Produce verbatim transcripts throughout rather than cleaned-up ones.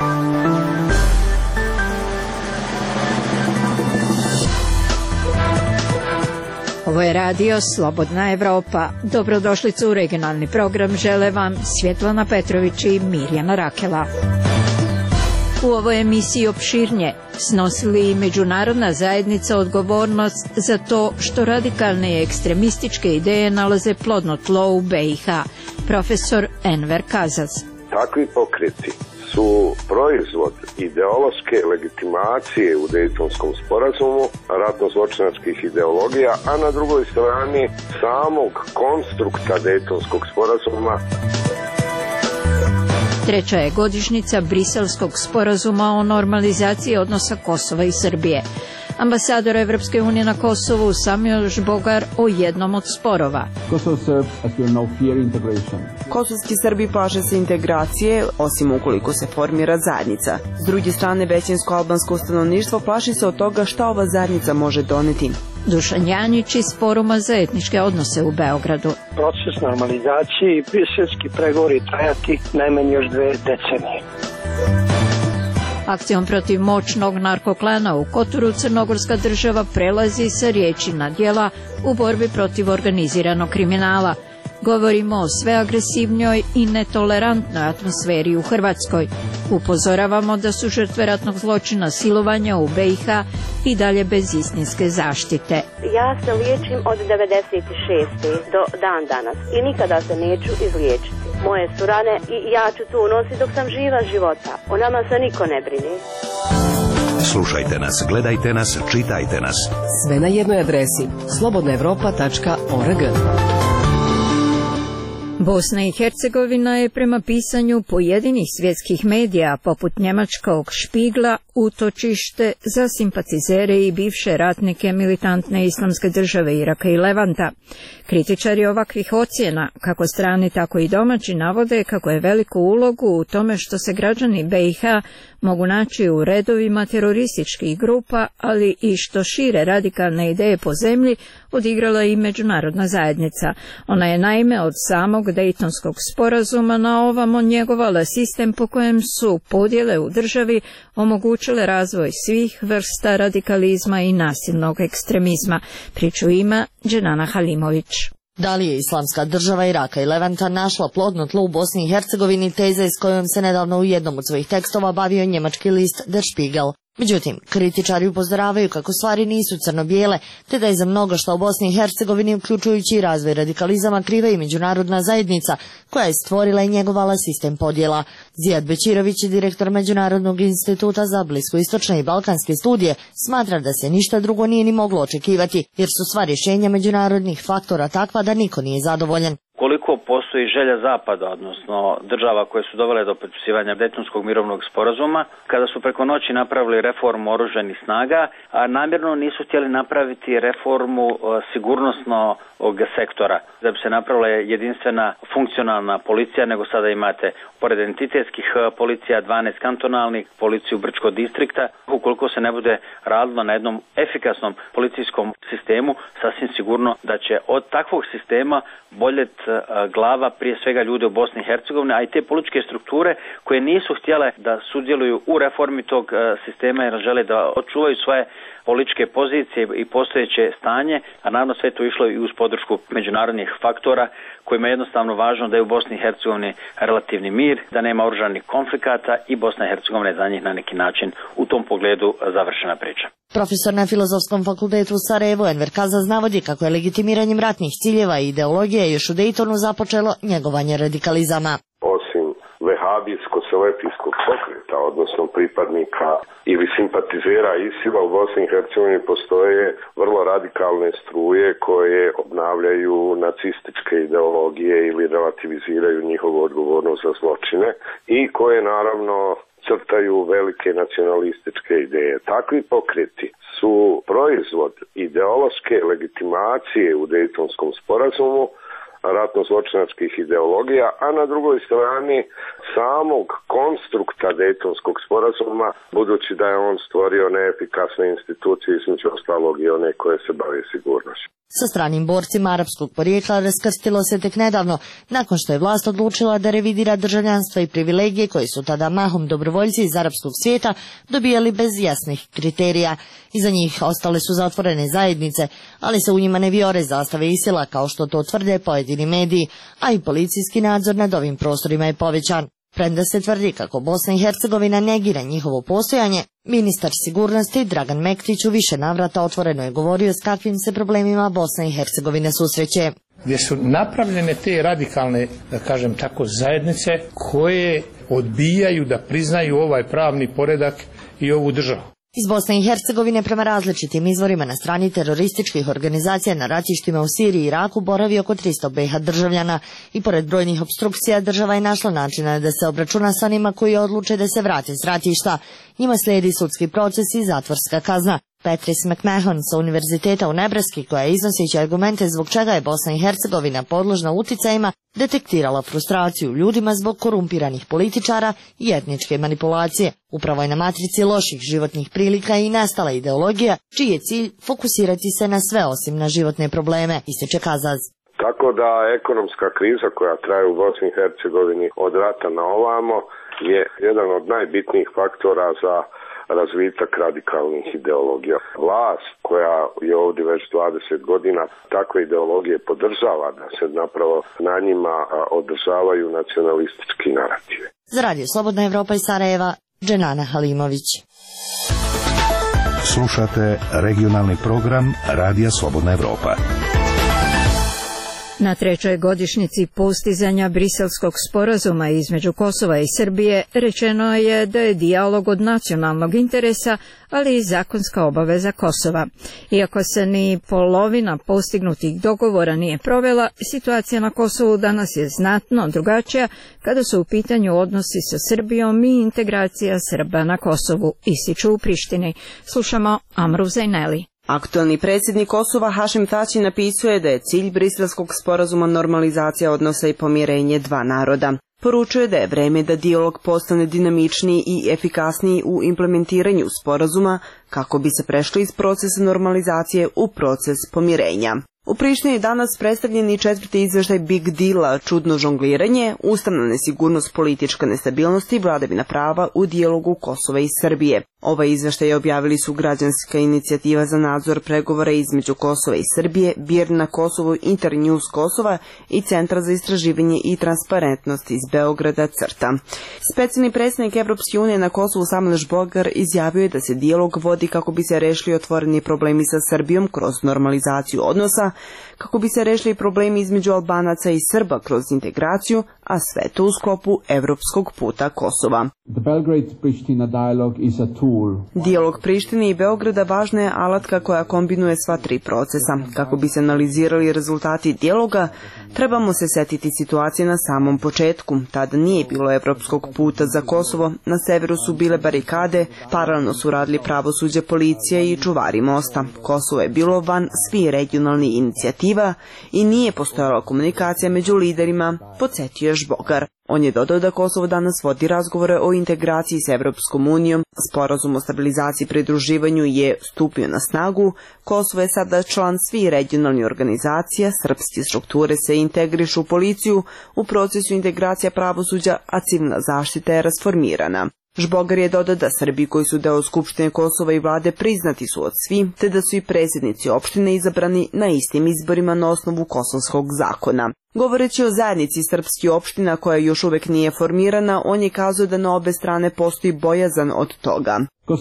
Ovo je radio Slobodna Evropa. Dobrodošlicu u regionalni program žele vam Svjetlana Petrović i Mirjana Rakela. U ovoj emisiji opširnije snosili i međunarodna zajednica odgovornost za to što radikalne i ekstremističke ideje nalaze plodno tlo u B i H. Profesor Enver Kazaz. Takvi pokreti su proizvod ideološke legitimacije u Dejtonskom sporazumu, ratno-zločinačkih ideologija, a na drugoj strani samog konstrukta Dejtonskog sporazuma. Treća je godišnjica Briselskog sporazuma o normalizaciji odnosa Kosova i Srbije. Ambasador Evropske unije na Kosovu Samuel Žbogar o jednom od sporova. Kosovski Srbi plaše se integracije, osim ukoliko se formira zajednica. S druge strane, većinsko albansko stanovništvo plaši se od toga šta ova zajednica može doneti. Dušan Janjić iz Foruma za etničke odnose u Beogradu. Proces normalizacije i briselski pregovori trajati najmanje još dve decenije. Akcijom protiv moćnog narkoklana u Kotoru crnogorska država prelazi sa riječi na djela u borbi protiv organiziranog kriminala. Govorimo o sve agresivnjoj i netolerantnoj atmosferi u Hrvatskoj. Upozoravamo da su žrtve ratnog zločina silovanja u B i H i dalje bez istinske zaštite. Ja se liječim od devedeset šeste do dan danas i nikada se neću izliječiti. Moje su rane i ja ću tu nositi dok sam živa života. O nama se niko ne brini. Slušajte nas, gledajte nas, čitajte nas. Sve na jednoj adresi slobodna evropa tačka org. Bosna i Hercegovina je prema pisanju pojedinih svjetskih medija, poput njemačkog Špigla, utočište za simpatizere i bivše ratnike militantne islamske države Iraka i Levanta. Kritičari ovakvih ocjena, kako strani tako i domaći, navode kako je veliku ulogu u tome što se građani B i H mogu naći u redovima terorističkih grupa, ali i što šire radikalne ideje po zemlji odigrala i međunarodna zajednica. Ona je naime od samog Dejtonskog sporazuma na ovamo njegovala sistem po kojem su podjele u državi omogućile razvoj svih vrsta radikalizma i nasilnog ekstremizma. Priču ima Dženana Halimović. Da li je islamska država Iraka i Levanta našla plodno tlo u Bosni i Hercegovini, teza s kojom se nedavno u jednom od svojih tekstova bavio njemački list Der Spiegel. Međutim, kritičari upozoravaju kako stvari nisu crno-bijele, te da je za mnogo što u Bosni i Hercegovini, uključujući i razvoj radikalizama, kriva i međunarodna zajednica, koja je stvorila i njegovala sistem podjela. Zijad Bećirović, direktor Međunarodnog instituta za bliskoistočne i balkanske studije, smatra da se ništa drugo nije ni moglo očekivati, jer su sva rješenja međunarodnih faktora takva da niko nije zadovoljan. Koliko postoji želja Zapada, odnosno država koje su dovele do potpisivanja Dejtonskog mirovnog sporazuma, kada su preko noći napravili reformu oružanih snaga, a namjerno nisu htjeli napraviti reformu sigurnosnog sektora, da bi se napravila jedinstvena funkcionalna policija, nego sada imate pored entitetskih policija dvanaest kantonalnih, policiju Brčkog distrikta. Ukoliko se ne bude radilo na jednom efikasnom policijskom sistemu, sasvim sigurno da će od takvog sistema boljet glava prije svega ljude u Bosni i Hercegovini, a i te političke strukture koje nisu htjele da sudjeluju u reformi tog sistema jer žele da očuvaju svoje političke pozicije i postojeće stanje, a naravno sve to išlo i uz podršku međunarodnih faktora kojima je jednostavno važno da je u Bosni i Hercegovini relativni mir, da nema oružanih konflikata i Bosna i Hercegovina je za njih na neki način u tom pogledu završena priča. Profesor na Filozofskom fakultetu u Sarajevu Enver Kazaz navodi kako je legitimiranjem ratnih ciljeva i ideologije još u Dejtonu započelo njegovanje radikalizama. Osim vehabijsko-selefijskog pokreta, odnosno pripadnika ili simpatizera ISIL-a u Bosni i Hercegovini postoje vrlo radikalne struje koje obnavljaju nacističke ideologije ili relativiziraju njihovu odgovornost za zločine i koje naravno crtaju velike nacionalističke ideje. Takvi pokreti su proizvod ideološke legitimacije u Dejtonskom sporazumu, ratno-zločinačkih ideologija, a na drugoj strani samog konstrukta Dejtonskog sporazuma, budući da je on stvorio neefikasne institucije, između ostalog i one koje se bave sigurnošću. sa stranim borcima arapskog porijekla raskrstilo se tek nedavno, nakon što je vlast odlučila da revidira državljanstva i privilegije koje su tada mahom dobrovoljci iz arapskog svijeta dobijali bez jasnih kriterija. Iza njih ostale su zatvorene zajednice, ali se u njima ne vijore zastave ISIL-a kao što to tvrde pojedini mediji, a i policijski nadzor nad ovim prostorima je povećan. Premda se tvrdi kako Bosna i Hercegovina negira njihovo postojanje, ministar sigurnosti Dragan Mektić u više navrata otvoreno je govorio s kakvim se problemima Bosna i Hercegovina susreće. Gdje su napravljene te radikalne, da kažem tako, zajednice koje odbijaju da priznaju ovaj pravni poredak i ovu državu. Iz Bosne i Hercegovine prema različitim izvorima na strani terorističkih organizacija na ratištima u Siriji i Iraku boravi oko tristo B iH državljana i pored brojnih opstrukcija država je našla načina da se obračuna sa onima koji odluče da se vrate s ratišta. Njima slijedi sudski proces i zatvorska kazna. Patrice McMahon sa Univerziteta u Nebraski, koja iznoseći argumente zbog čega je Bosna i Hercegovina podložna uticajima, detektirala frustraciju ljudima zbog korumpiranih političara i etničke manipulacije. Upravo je na matrici loših životnih prilika i nastala ideologija, čiji je cilj fokusirati se na sve osim na životne probleme, ističe Kazaz. Tako da ekonomska kriza koja traje u Bosni i Hercegovini od rata na ovamo je jedan od najbitnijih faktora za razvitak radikalnih ideologija. Vlast koja je ovdje već dvadeset godina takve ideologije podržava da se napravo na njima održavaju nacionalistički narative. Za Radio Slobodna Evropa iz Sarajeva, Dženana Halimović. Slušate regionalni program Radija Slobodna Evropa. Na trećoj godišnjici postizanja Briselskog sporazuma između Kosova i Srbije rečeno je da je dijalog od nacionalnog interesa, ali i zakonska obaveza Kosova. Iako se ni polovina postignutih dogovora nije provela, situacija na Kosovu danas je znatno drugačija kada su u pitanju odnosi sa Srbijom i integracija Srba na Kosovu, ističu u Prištini. Slušamo Amru Zajneli. Aktuelni predsjednik Kosova Hašim Tači napisuje da je cilj Briselskog sporazuma normalizacija odnosa i pomirenje dva naroda. Poručuje da je vreme da dijalog postane dinamičniji i efikasniji u implementiranju sporazuma kako bi se prešlo iz procesa normalizacije u proces pomirenja. U Prištini je danas predstavljen i četvrti izveštaj Big Deala, čudno žongliranje, ustavna nesigurnost, politička nestabilnost i vladavina prava u dijalogu Kosova i Srbije. Ovaj izveštaj objavili su Građanska inicijativa za nadzor pregovora između Kosova i Srbije, B I R na Kosovu, Internews Kosova i Centra za istraživanje i transparentnost iz Beograda CRTA. Specijalni predstavnik Evropske unije na Kosovu Samuel Žbogar izjavio je da se dijalog vodi kako bi se rešili otvoreni problemi sa Srbijom kroz normalizaciju odnosa, kako bi se rešili problemi između Albanaca i Srba kroz integraciju, a sve to u sklopu evropskog puta Kosova. Dijalog Prištine i Beograda važna je alatka koja kombinuje sva tri procesa. Kako bi se analizirali rezultati dijaloga, trebamo se setiti situacije na samom početku. Tada nije bilo evropskog puta za Kosovo, na severu su bile barikade, paralelno su radili pravosuđe, policija i čuvari mosta. Kosovo je bilo van svih regionalnih inicijativa i nije postojala komunikacija među liderima, podsjetio je Žbogar. On je dodao da Kosovo danas vodi razgovore o integraciji s Evropskom unijom, sporazum o stabilizaciji i pridruživanju je stupio na snagu, Kosovo je sada član svih regionalnih organizacija, srpske strukture se integrišu u policiju, u procesu integracija pravosuđa, a civilna zaštita je rasformirana. Žbogar je dodao da Srbi koji su deo Skupštine Kosova i vlade priznati su od svi, te da su i predsjednici opštine izabrani na istim izborima na osnovu kosovskog zakona. Govoreći o zajednici srpskih opština koja još uvek nije formirana, on je kazao da na obe strane postoji bojazan od toga.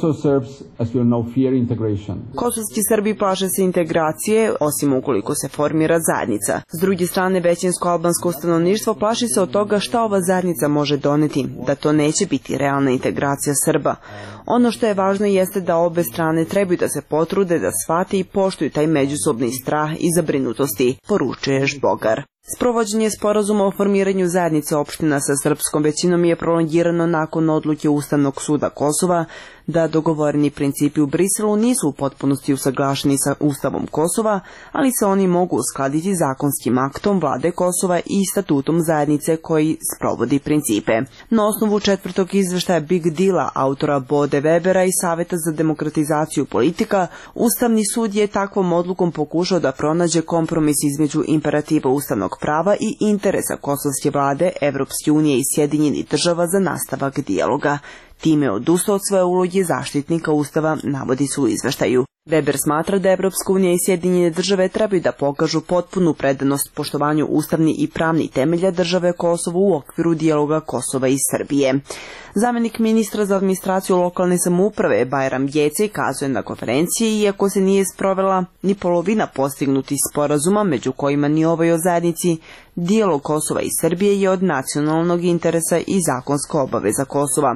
Kosovski Srbi plaše se integracije, osim ukoliko se formira zajednica. S druge strane, većinsko albansko stanovništvo plaši se od toga šta ova zajednica može doneti, da to neće biti realna integracija Srba. Ono što je važno jeste da obe strane trebaju da se potrude da shvate i poštuju taj međusobni strah i zabrinutosti, poručuje Žbogar. Sprovođenje sporazuma o formiranju zajednice opština sa srpskom većinom je prolongirano nakon odluke Ustavnog suda Kosova da dogovoreni principi u Briselu nisu u potpunosti usaglašeni sa Ustavom Kosova, ali se oni mogu uskladiti zakonskim aktom vlade Kosova i statutom zajednice koji sprovodi principe. Na osnovu četvrtog izveštaja Big Deala autora Bode Webera i Saveta za demokratizaciju politika, Ustavni sud je takvom odlukom pokušao da pronađe kompromis između imperativa ustavnog prava i interesa kosovske vlade, Evropske unije i Sjedinjenih država za nastavak dijaloga. Time je odustao od svoje uloge zaštitnika Ustava, navodi se u izveštaju. Weber smatra da Evropska unija i Sjedinjene države trebaju da pokažu potpunu predanost poštovanju ustavni i pravni temelja države Kosovo u okviru dijaloga Kosova i Srbije. Zamenik ministra za administraciju lokalne samouprave Bajram Gjecej kazuje na konferenciji, iako se nije sprovela ni polovina postignutih sporazuma, među kojima ni ovaj o zajednici, dijalog Kosova i Srbije je od nacionalnog interesa i zakonska obaveza Kosova.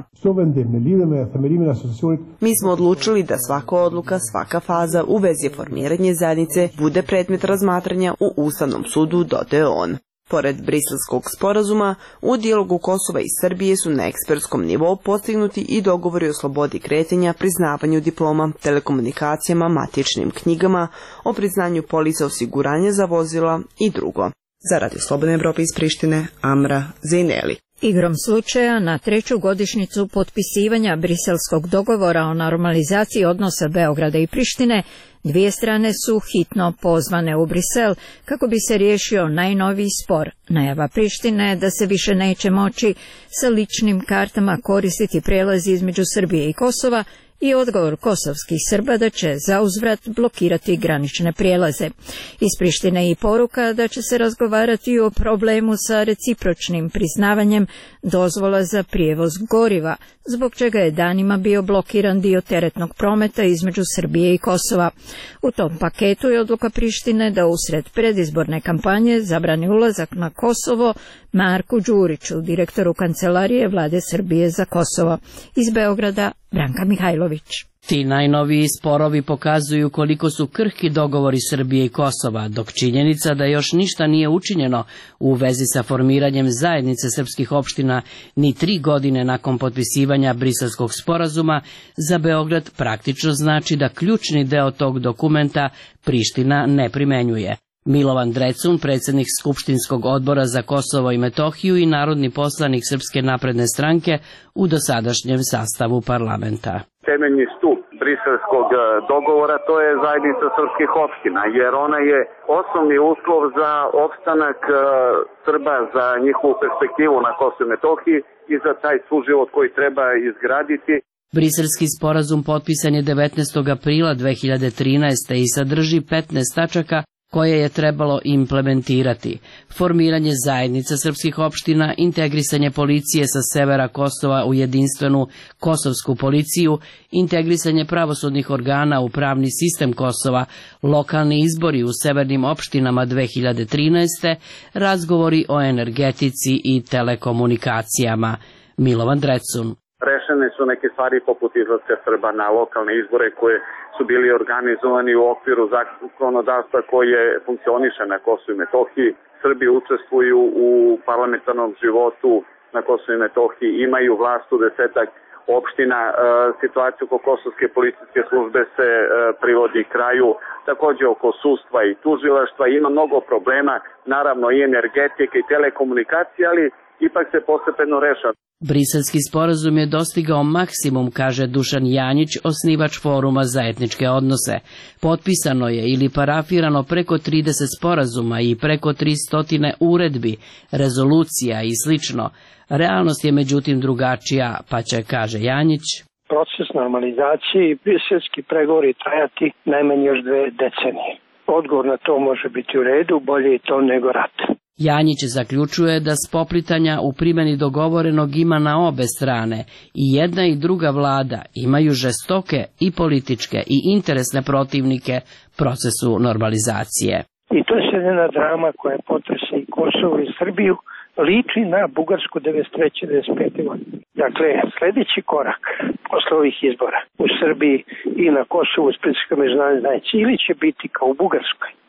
Mi smo odlučili da svaka odluka, svaka faza u vezi formiranja zajednice bude predmet razmatranja u Ustavnom sudu, dodaje on. Pored Briselskog sporazuma, u dijalogu Kosova i Srbije su na ekspertskom nivou postignuti i dogovori o slobodi kretanja, priznavanju diploma, telekomunikacijama, matičnim knjigama, o priznanju polisa osiguranja za vozila i drugo. Za Radio Slobodne Evrope iz Prištine, Amra Zejneli. Igrom slučaja, na treću godišnjicu potpisivanja Briselskog dogovora o normalizaciji odnosa Beograda i Prištine, dvije strane su hitno pozvane u Brisel kako bi se riješio najnoviji spor. Najava Prištine da se više neće moći sa ličnim kartama koristiti prelazi između Srbije i Kosova i odgovor kosovskih Srba da će zauzvrat blokirati granične prijelaze. Iz Prištine i poruka da će se razgovarati o problemu sa recipročnim priznavanjem dozvola za prijevoz goriva, zbog čega je danima bio blokiran dio teretnog prometa između Srbije i Kosova. U tom paketu je odluka Prištine da usred predizborne kampanje zabrani ulazak na Kosovo Marku Đuriću, direktoru Kancelarije vlade Srbije za Kosovo. Iz Beograda, Branka Mihajlović. Ti najnoviji sporovi pokazuju koliko su krhki dogovori Srbije i Kosova, dok činjenica da još ništa nije učinjeno u vezi sa formiranjem zajednice srpskih opština ni tri godine nakon potpisivanja Briselskog sporazuma za Beograd praktično znači da ključni deo tog dokumenta Priština ne primenjuje. Milovan Drecun, predsjednik Skupštinskog odbora za Kosovo i Metohiju i narodni poslanik Srpske napredne stranke u dosadašnjem sastavu parlamenta. Temeljni stup briselskog dogovora to je zajednica srpskih opština, jer ona je osnovni uslov za opstanak Srba, za njihovu perspektivu na Kosovu i Metohiji i za taj suživot koji treba izgraditi. Briselski sporazum potpisan je devetnaestog aprila dve hiljade trinaeste. i sadrži petnaest tačaka koje je trebalo implementirati. Formiranje zajednica srpskih opština, integrisanje policije sa severa Kosova u jedinstvenu kosovsku policiju, integrisanje pravosudnih organa u pravni sistem Kosova, lokalni izbori u severnim opštinama dve hiljade trinaeste. razgovori o energetici i telekomunikacijama. Milovan Drecun. Rešene su neke stvari poput izlaska Srba na lokalne izbore koje su bili organizovani u okviru zakonodavstva koje funkcioniše na Kosovu i Metohiji. Srbi učestvuju u parlamentarnom životu na Kosovu i Metohiji, imaju vlast u desetak opština. Situacija oko kosovske policijske službe se privodi kraju, takođe oko sudstva i tužilaštva. Ima mnogo problema, naravno i energetike i telekomunikacije, ali ipak se postepeno rešava. Briselski sporazum je dostigao maksimum, kaže Dušan Janjić, osnivač Foruma za etničke odnose. Potpisano je ili parafirano preko trideset sporazuma i preko tristo uredbi, rezolucija i slično. Realnost je međutim drugačija, pa će, kaže Janjić, proces normalizacije i briselski pregovori trajati najmanje još dve decenije. Odgovor na to može biti u redu, bolje je to nego rat. Janjić zaključuje da spoplitanja u primjeni dogovorenog ima na obe strane i jedna i druga vlada imaju žestoke i političke i interesne protivnike procesu normalizacije. I to je jedna drama koja potrese i Kosovo i Srbiju, liči na Bugarsku devedeset treće devedeset pete godine. Dakle, sljedeći korak posle ovih izbora u Srbiji i na Kosovu s pritiskom međunarodne zajednice ili će biti kao u Bugarskoj,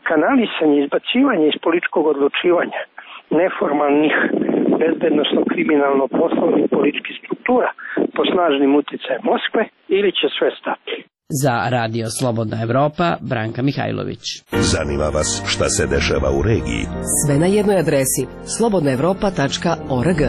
kanalisanje, izbacivanje iz političkog odlučivanja neformalnih bezbednosno-kriminalno-poslovnih političkih struktura po snažnim uticajem Moskve ili će sve stati. Za Radio Slobodna Evropa, Branka Mihajlović. Zanima vas šta se dešava u regiji? Sve na jednoj adresi slobodna evropa tačka org.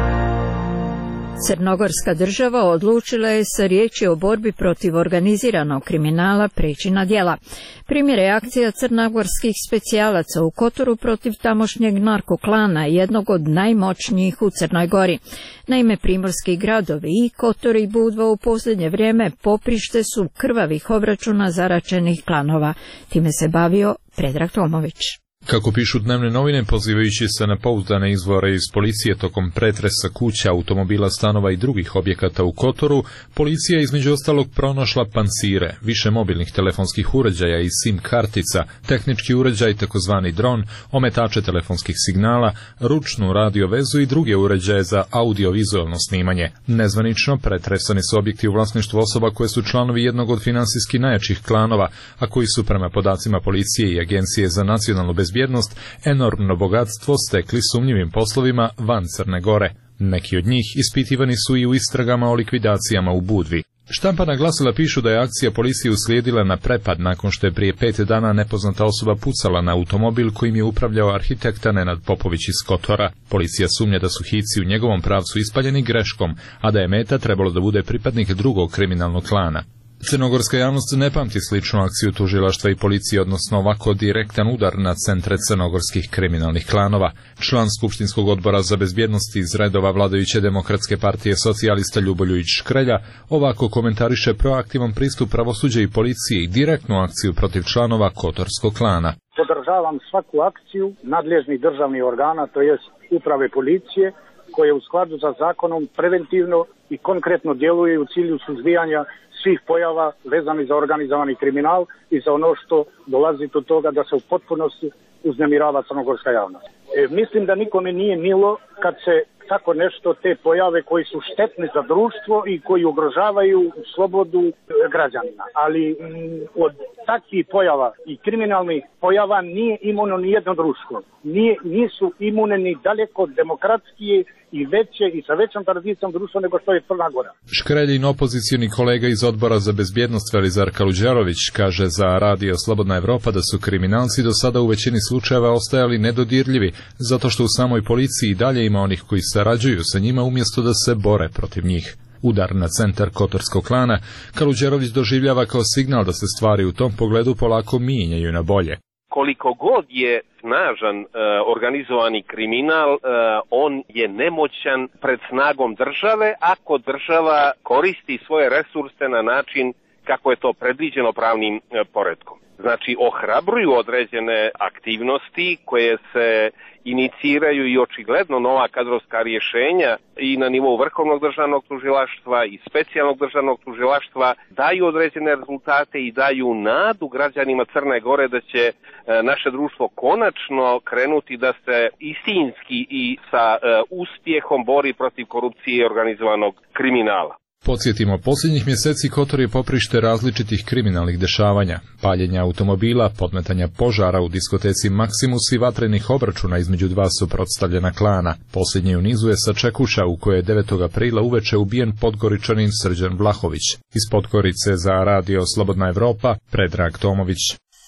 Crnogorska država odlučila je sa riječi o borbi protiv organiziranog kriminala preći na djela. Primjer je akcija crnogorskih specijalaca u Kotoru protiv tamošnjeg narkoklana, jednog od najmoćnijih u Crnoj Gori. Naime, primorski gradovi i Kotor i Budva u posljednje vrijeme poprište su krvavih obračuna zaračenih klanova. Time se bavio Predrag Tomović. Kako pišu dnevne novine, pozivajući se na pouzdane izvore iz policije tokom pretresa kuća, automobila, stanova i drugih objekata u Kotoru, policija je između ostalog pronašla pancire, više mobilnih telefonskih uređaja i SIM kartica, tehnički uređaj takozvani dron, ometače telefonskih signala, ručnu radiovezu i druge uređaje za audiovizualno snimanje. Nezvanično pretresani su objekti u vlasništvu osoba koje su članovi jednog od finansijski najjačih klanova, a koji su prema podacima policije i Agencije za nacionalnu bezbjednost enormno bogatstvo stekli sumnjivim poslovima van Crne Gore. Neki od njih ispitivani su i u istragama o likvidacijama u Budvi. Štampana glasila pišu da je akcija policije uslijedila na prepad nakon što je prije pet dana nepoznata osoba pucala na automobil kojim je upravljao arhitekta Nenad Popović iz Kotora. Policija sumnja da su hici u njegovom pravcu ispaljeni greškom, a da je meta trebalo da bude pripadnik drugog kriminalnog klana. Crnogorska javnost ne pamti sličnu akciju tužilaštva i policije, odnosno ovako direktan udar na centre crnogorskih kriminalnih klanova. Član Skupštinskog odbora za bezbjednost iz redova vladajuće Demokratske partije socijalista Ljuboljujić Škrelja ovako komentariše proaktivan pristup pravosuđa i policije i direktnu akciju protiv članova Kotorskog klana. Podržavam svaku akciju nadležnih državnih organa, to jest uprave policije, koje u skladu sa zakonom preventivno i konkretno djeluje u cilju suzbijanja svih pojava vezani za organizovani kriminal i za ono što dolazi do toga da se u potpunosti uznemirava crnogorska javnost. E, mislim da nikome nije milo kad se tako nešto, te pojave koji su štetni za društvo i koji ugrožavaju slobodu građanina. Ali m, od takvih pojava i kriminalnih pojava nije imuno ni jedno društvo. Nije, nisu imune ni daleko demokratskije i veće i sa većom tradicijom društva nego što je Crna Gora. Škreljin opozicioni kolega iz odbora za bezbjednost Velizar Kaluđerović kaže za Radio Slobodna Evropa da su kriminalci do sada u većini slučajeva ostajali nedodirljivi, zato što u samoj policiji i dalje ima onih koji sarađuju sa njima umjesto da se bore protiv njih. Udar na centar Kotorskog klana Kaluđerović doživljava kao signal da se stvari u tom pogledu polako mijenjaju na bolje. Koliko god je snažan e, organizovani kriminal, e, on je nemoćan pred snagom države ako država koristi svoje resurse na način kako je to predviđeno pravnim e, poretkom. Znači, ohrabruju određene aktivnosti koje se iniciraju i očigledno nova kadrovska rješenja i na nivou Vrhovnog državnog tužilaštva i specijalnog državnog tužilaštva daju određene rezultate i daju nadu građanima Crne Gore da će e, naše društvo konačno krenuti da se istinski i sa e, uspjehom bori protiv korupcije i organizovanog kriminala. Podsjetimo, posljednjih mjeseci Kotor je poprište različitih kriminalnih dešavanja, paljenja automobila, podmetanja požara u diskoteci Maksimus i vatrenih obračuna između dva suprotstavljena klana. Posljednji u nizu je sa Čekuša u kojoj je devetog aprila uveče ubijen Podgoričanin Srđan Vlahović. Iz Podgorice za Radio Slobodna Evropa, Predrag Tomović.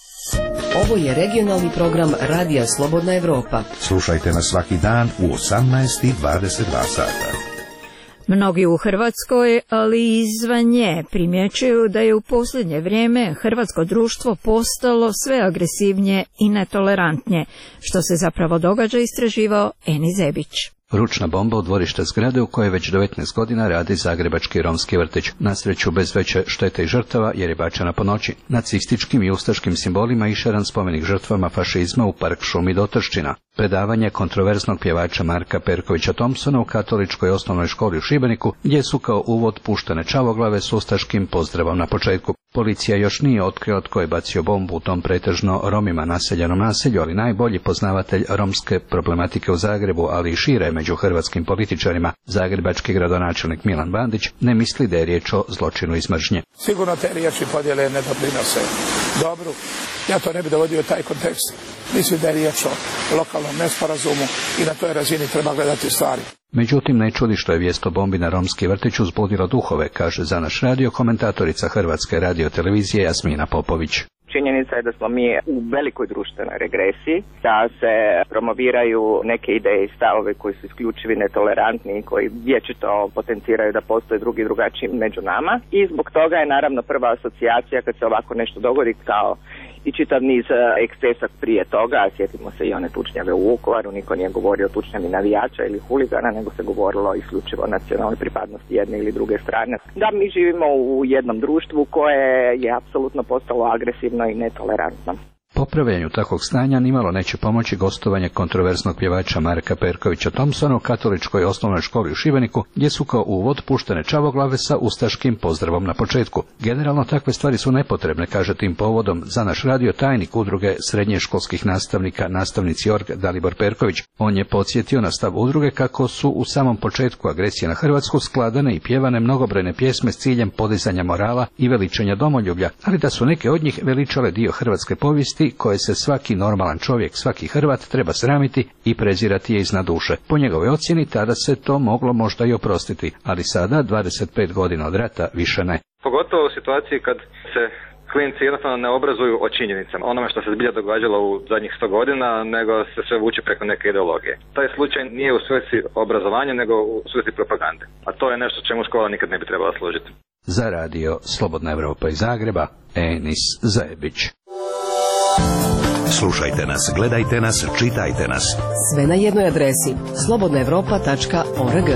Ovo je regionalni program Radija Slobodna Evropa. Slušajte nas svaki dan u osamnaest i dvadeset dva sata. Mnogi u Hrvatskoj, ali i izvan nje, primjećuju da je u posljednje vrijeme hrvatsko društvo postalo sve agresivnije i netolerantnije, što se zapravo događa, istraživao Eni Zebić. Ručna bomba u dvorište zgrade u kojoj već devetnaest godina radi zagrebački romski vrtić. Na sreću bez veće štete i žrtava jer je bačena po noći. Nacističkim i ustaškim simbolima išaran spomenik žrtvama fašizma u park šumi Dotrščina. Predavanje kontroverznog pjevača Marka Perkovića Thompsona u katoličkoj osnovnoj školi u Šibeniku, gdje su kao uvod puštene čavoglave s ustaškim pozdravom na početku. Policija još nije otkrila tko je bacio bombu u tom pretežno Romima naseljenom naselju, ali najbolji poznavatelj romske problematike u Zagrebu, ali i šire među hrvatskim političarima, zagrebački gradonačelnik Milan Bandić, ne misli da je riječ o zločinu iz mržnje. Sigurno te riječi podjele ne doprinose dobru. Ja to ne bi dovodio taj kontekst. Mislim da je riječ o lokalnom nesporazumu i na toj razini treba gledati stvari. Međutim, ne čudi što je vijest o bombi na romski vrtić uzbudilo duhove, kaže za naš radio komentatorica Hrvatske radiotelevizije Jasmina Popović. Činjenica je da smo mi u velikoj društvenoj regresiji, da se promoviraju neke ideje i stavove koji su isključivi, netolerantni i koji vječito potenciraju da postoje drugi i drugačiji među nama. I zbog toga je naravno prva asocijacija kad se ovako nešto dogodi kao i čitav niz ekscesa prije toga. Sjetimo se i one tučnjave u Vukovaru, niko nije govorio o tučnjavi navijača ili huligana, nego se govorilo isključivo o nacionalnoj pripadnosti jedne ili druge strane. Da, mi živimo u jednom društvu koje je apsolutno postalo agresivno i netolerantno. Popravljanju takvog stanja nimalo neće pomoći gostovanje kontroverznog pjevača Marka Perkovića Thompsona u katoličkoj osnovnoj školi u Šibeniku, gdje su kao uvod puštene čavoglave sa ustaškim pozdravom na početku. Generalno takve stvari su nepotrebne, kaže tim povodom za naš radio tajnik udruge srednješkolskih nastavnika nastavnici org Dalibor Perković. On je podsjetio na stav udruge kako su u samom početku agresije na Hrvatsku skladane i pjevane mnogobrojne pjesme s ciljem podizanja morala i veličanja domoljublja, ali da su neke od njih veličale dio hrvatske povijesti koje se svaki normalan čovjek, svaki Hrvat treba sramiti i prezirati je iznad duše. Po njegovoj ocjeni tada se to moglo možda i oprostiti, ali sada, dvadeset pet godina od rata, više ne. Pogotovo u situaciji kad se klinci jednostavno ne obrazuju o činjenicama, onome što se zbilja događalo u zadnjih sto godina, nego se sve vuče preko neke ideologije. Taj slučaj nije u svrsi obrazovanja, nego u svrsi propagande. A to je nešto čemu škola nikad ne bi trebala služiti. Za radio Slobodna Evropa iz Zagreba, Enis Zajebić. Slušajte nas, gledajte nas, čitajte nas. Sve na jednoj adresi slobodna evropa tačka org.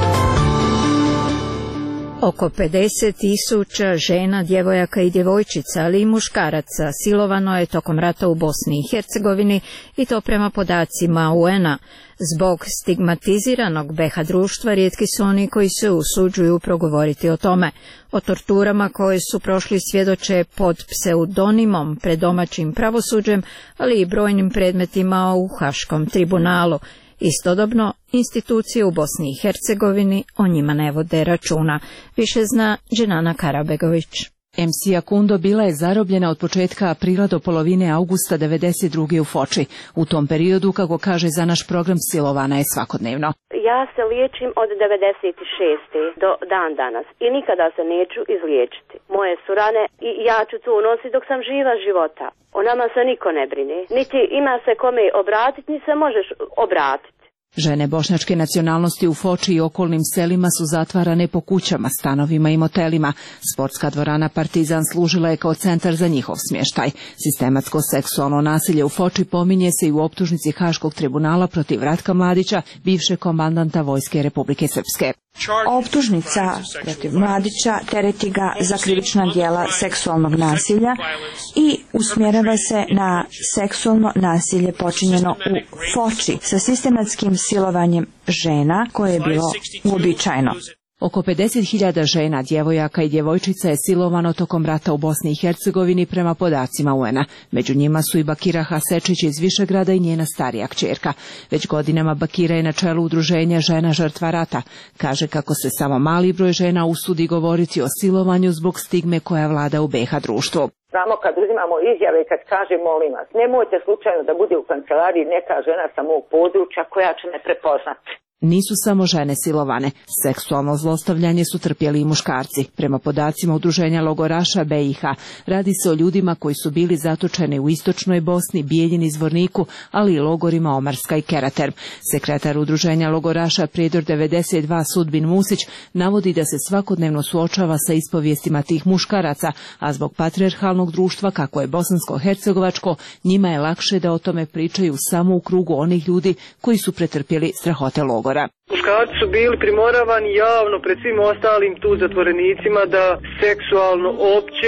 Oko pedeset tisuća žena, djevojaka i djevojčica, ali i muškaraca silovano je tokom rata u Bosni i Hercegovini i to prema podacima U N-a. Zbog stigmatiziranog be ha društva rijetki su oni koji se usuđuju progovoriti o tome. O torturama koje su prošli svjedoče pod pseudonimom pred domaćim pravosuđem, ali i brojnim predmetima u Haškom tribunalu. Istodobno, institucije u Bosni i Hercegovini o njima ne vode računa. Više zna Dženana Karabegović. em ce Akundo bila je zarobljena od početka aprila do polovine augusta devedeset druge u Foči. U tom periodu, kako kaže za naš program, silovana je svakodnevno. Ja se liječim od devedeset šeste do dan danas i nikada se neću izliječiti. Moje su rane i ja ću tu nositi dok sam živa života. O nama se niko ne brine. Niti ima se kome obratiti, ni se možeš obratiti. Žene bošnjačke nacionalnosti u Foči i okolnim selima su zatvarane po kućama, stanovima i motelima. Sportska dvorana Partizan služila je kao centar za njihov smještaj. Sistematsko seksualno nasilje u Foči pominje se i u optužnici Haškog tribunala protiv Ratka Mladića, bivšeg komandanta Vojske Republike Srpske. Optužnica protiv Mladića tereti ga za krivična djela seksualnog nasilja i usmjerava se na seksualno nasilje počinjeno u Foči sa sistematskim silovanjem žena koje je bilo uobičajeno. Oko pedeset hiljada žena, djevojaka i djevojčica je silovano tokom rata u Bosni i Hercegovini prema podacima U N-a. Među njima su i Bakira Hasečić iz Višegrada i njena starija kćerka. Već godinama Bakira je na čelu udruženja Žena žrtva rata. Kaže kako se samo mali broj žena usudi govoriti o silovanju zbog stigme koja vlada u be ha društvu. Samo kad uzimamo izjave i kad kaže molim vas, nemojte slučajno da bude u kancelariji neka žena sa mog područja koja će ne prepoznati. Nisu samo žene silovane. Seksualno zlostavljanje su trpjeli i muškarci. Prema podacima udruženja logoraša be i ha, radi se o ljudima koji su bili zatočeni u istočnoj Bosni, Bijeljini, Zvorniku, ali i logorima Omarska i Kerater. Sekretar udruženja logoraša Prijedor devedeset dva Sudbin Musić navodi da se svakodnevno suočava sa ispovijestima tih muškaraca, a zbog patrijarhalnog društva kako je bosansko-hercegovačko, njima je lakše da o tome pričaju samo u krugu onih ljudi koji su pretrpjeli strahote logora. Muškarci su bili primoravani javno pred svim ostalim tu zatvorenicima da seksualno opće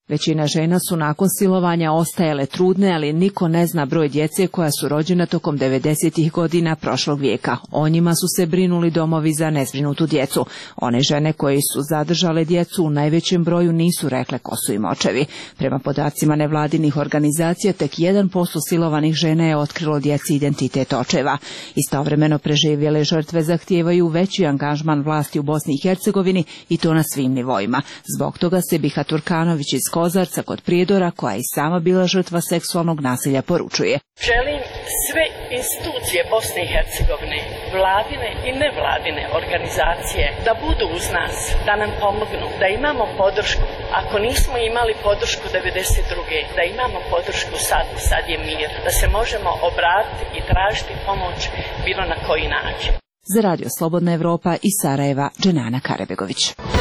Većina žena su nakon silovanja ostajale trudne, ali niko ne zna broj djece koja su rođena tokom devedesetih godina prošlog vijeka. O njima su se brinuli domovi za nezbrinutu djecu. One žene koje su zadržale djecu u najvećem broju nisu rekle ko su im očevi. Prema podacima nevladinih organizacija, tek jedan posto silovanih žena je otkrilo djeci identitet očeva. Istovremeno preživjele žrtve zahtijevaju veći angažman vlasti u Bosni i Hercegovini i to na svim nivoima. Zbog toga se Biha Turkanović iz Kozarca kod Prijedora, koja je i sama bila žrtva seksualnog nasilja, poručuje. Želim sve institucije Bosne i Hercegovine, vladine i nevladine organizacije, da budu uz nas, da nam pomognu, da imamo podršku. Ako nismo imali podršku devedeset druge da imamo podršku sad, sad je mir, da se možemo obratiti i tražiti pomoć bilo na koji način. Za Radio Slobodna Evropa iz Sarajeva, Dženana Karebegović.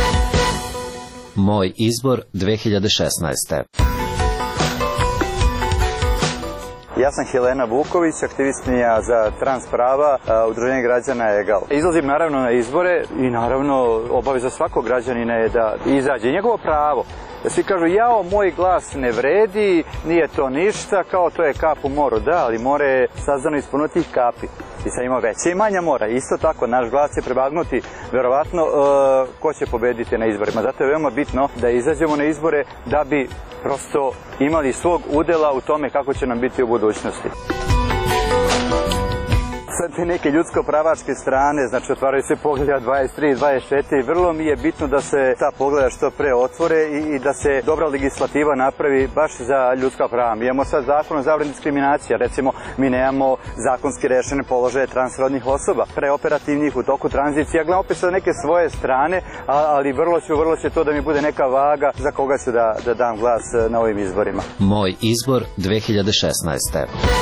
Moj izbor dve hiljade šesnaeste. Ja sam Helena Vuković, aktivistkinja za trans prava, Udruženje građana Egal. Izlazim naravno na izbore i naravno obaveza svakog građanina je da izađe. Njegovo pravo. Da svi kažu, jao, moj glas ne vredi, nije to ništa, kao to je kap u moru. Da, ali more je sazdano iz puno tih kapi. I sad ima veće i manja mora. Isto tako, naš glas će prebagnuti, verovatno, uh, ko će pobediti na izborima. Zato je veoma bitno da izađemo na izbore da bi prosto imali svog udela u tome kako će nam biti u budućnosti. Sa te neke ljudsko-pravačke strane, znači otvaraju se pogleda dvadeset tri, dvadeset četiri, vrlo mi je bitno da se ta pogleda što pre otvore i, i da se dobra legislativa napravi baš za ljudska prava. Mi imamo sad zakon o zabrani diskriminacije, recimo mi nemamo zakonski rešene položaje transrodnih osoba, preoperativnih u toku tranzicije. Ja gledam opet sa neke svoje strane, ali vrlo ću, vrlo će to da mi bude neka vaga za koga ću da, da dam glas na ovim izborima. Moj izbor dve hiljade šesnaeste.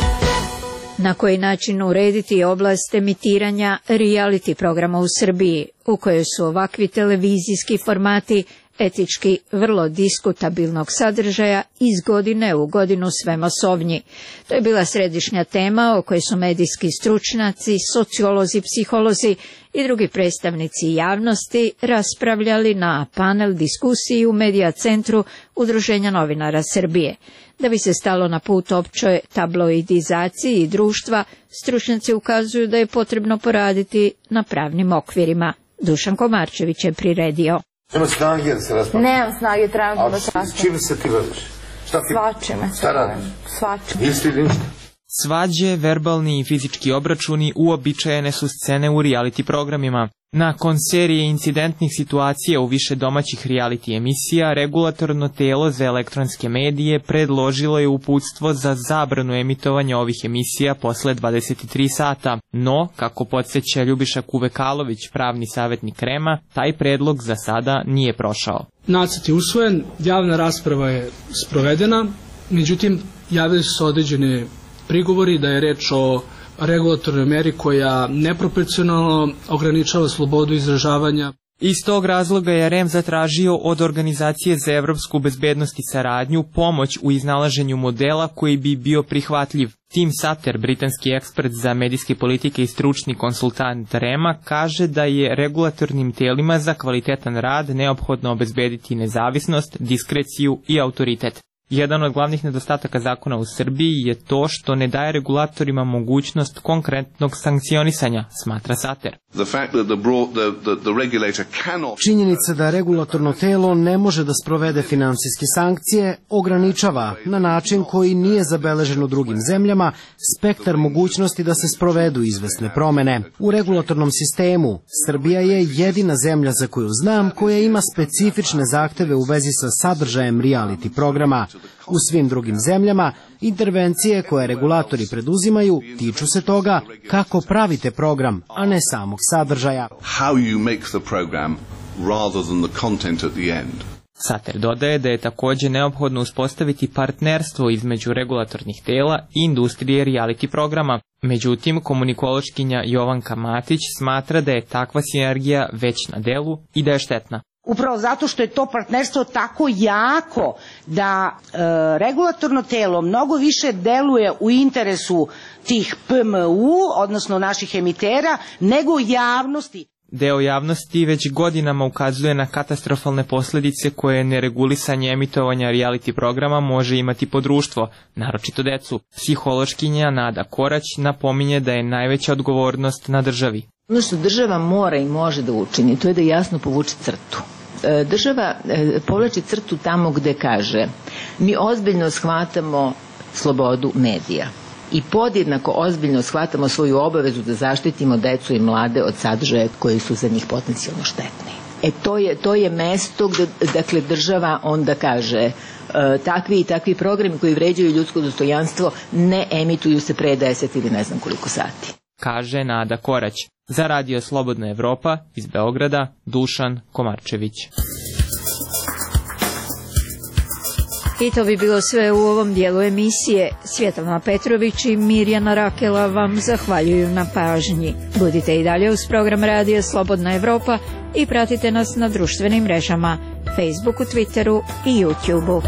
Na koji način urediti oblast emitiranja reality programa u Srbiji, u kojoj su ovakvi televizijski formati etički vrlo diskutabilnog sadržaja iz godine u godinu sve masovnji. To je bila središnja tema o kojoj su medijski stručnjaci, sociolozi, psiholozi i drugi predstavnici javnosti raspravljali na panel diskusiji u Medija centru Udruženja novinara Srbije. Da bi se stalo na put općoj tabloidizaciji društva, stručnjaci ukazuju da je potrebno poraditi na pravnim okvirima. Dušan Komarčević je priredio. Nema snage da se raspravlja. Nemam snage, trebam da se raspravlja. Čime se ti baviš? Svačime se. Šta radiš? Svačime. Nisi li ništa? Svađe, verbalni i fizički obračuni uobičajene su scene u reality programima. Nakon serije incidentnih situacija u više domaćih reality emisija, regulatorno telo za elektronske medije predložilo je uputstvo za zabranu emitovanja ovih emisija posle dvadeset tri sata. No, kako podsjeća Ljubiša Kuvekalović, pravni savjetnik REM-a, taj predlog za sada nije prošao. Nacrt je usvojen, javna rasprava je sprovedena, međutim, javili su se određene prigovori da je reč o regulatornoj meri koja neproporcionalno ograničava slobodu izražavanja. Iz tog razloga je REM zatražio od Organizacije za evropsku bezbednost i saradnju pomoć u iznalaženju modela koji bi bio prihvatljiv. Tim Sater, britanski ekspert za medijske politike i stručni konsultant REM-a, kaže da je regulatornim telima za kvalitetan rad neophodno obezbediti nezavisnost, diskreciju i autoritet. Jedan od glavnih nedostataka zakona u Srbiji je to što ne daje regulatorima mogućnost konkretnog sankcionisanja, smatra Sater. Činjenica da regulatorno telo ne može da sprovede finansijske sankcije ograničava na način koji nije zabeležen u drugim zemljama spektar mogućnosti da se sprovedu izvesne promene. U regulatornom sistemu Srbija je jedina zemlja za koju znam koja ima specifične zahteve u vezi sa sadržajem reality programa. U svim drugim zemljama, intervencije koje regulatori preduzimaju tiču se toga kako pravite program, a ne samog sadržaja. Sater dodaje da je također neophodno uspostaviti partnerstvo između regulatornih tela i industrije reality programa. Međutim, komunikološkinja Jovanka Matić smatra da je takva sinergija već na delu i da je štetna. Upravo zato što je to partnerstvo tako jako da e, regulatorno telo mnogo više deluje u interesu tih P M U, odnosno naših emitera, nego javnosti. Deo javnosti već godinama ukazuje na katastrofalne posljedice koje neregulisanje emitovanja reality programa može imati po društvo, naročito decu. Psihološkinja Nada Korać napominje da je najveća odgovornost na državi. Ono što država mora i može da učini, to je da jasno povuče crtu. Država povlači crtu tamo gde kaže mi ozbiljno shvatamo slobodu medija i podjednako ozbiljno shvatamo svoju obavezu da zaštitimo decu i mlade od sadržaja koji su za njih potencijalno štetni. E to je, to je mesto gde dakle, država onda kaže e, takvi i takvi programi koji vređaju ljudsko dostojanstvo ne emituju se pre deset ili ne znam koliko sati. Kaže Nada Korać. Za Radio Slobodna Evropa iz Beograda Dušan Komarčević. I to bi bilo sve u ovom dijelu emisije. Svjetlana Petrović i Mirjana Rakela vam zahvaljuju na pažnji. Budite i dalje uz program Radija Slobodna Evropa i pratite nas na društvenim mrežama Facebooku, Twitteru i YouTubeu.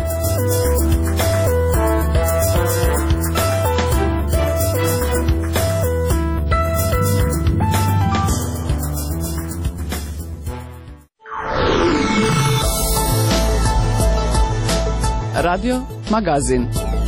Radio Magazin.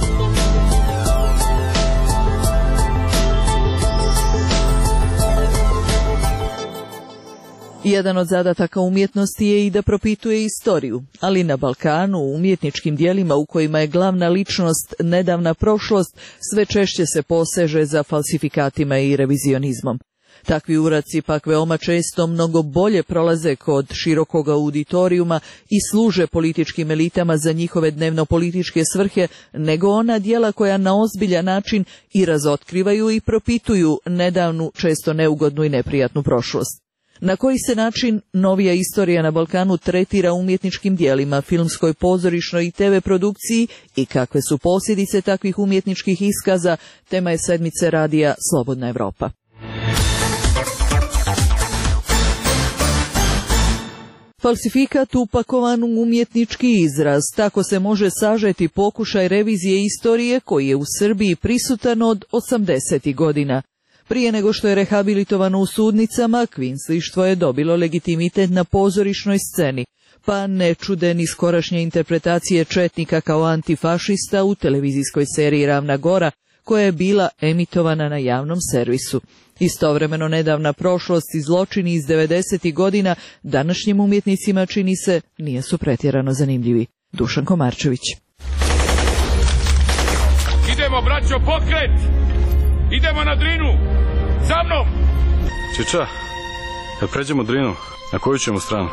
Jedan od zadataka umjetnosti je i da propituje istoriju, ali na Balkanu u umjetničkim dijelima u kojima je glavna ličnost nedavna prošlost sve češće se poseže za falsifikatima i revizionizmom. Takvi uraci pak veoma često mnogo bolje prolaze kod širokog auditorijuma i služe političkim elitama za njihove dnevno-političke svrhe, nego ona dijela koja na ozbiljan način i razotkrivaju i propituju nedavnu, često neugodnu i neprijatnu prošlost. Na koji se način novija istorija na Balkanu tretira umjetničkim dijelima, filmskoj, pozorišnoj i te ve produkciji i kakve su posljedice takvih umjetničkih iskaza, tema je sedmice radija Slobodna Evropa. Falsifikat upakovan u umjetnički izraz, tako se može sažeti pokušaj revizije istorije koji je u Srbiji prisutan od osamdesetih godina. Prije nego što je rehabilitovano u sudnicama, kvinslištvo je dobilo legitimitet na pozorišnoj sceni, pa ne čude ni skorašnje interpretacije četnika kao antifašista u televizijskoj seriji Ravna Gora, koja je bila emitovana na javnom servisu. Istovremeno nedavna prošlost i zločini iz devedesetih godina današnjim umjetnicima čini se nisu pretjerano zanimljivi. Dušan Komarčević. Idemo, braćo, pokret! Idemo na Drinu! Za mnom! Čiča, kad pređemo Drinu, na koju ćemo stranu?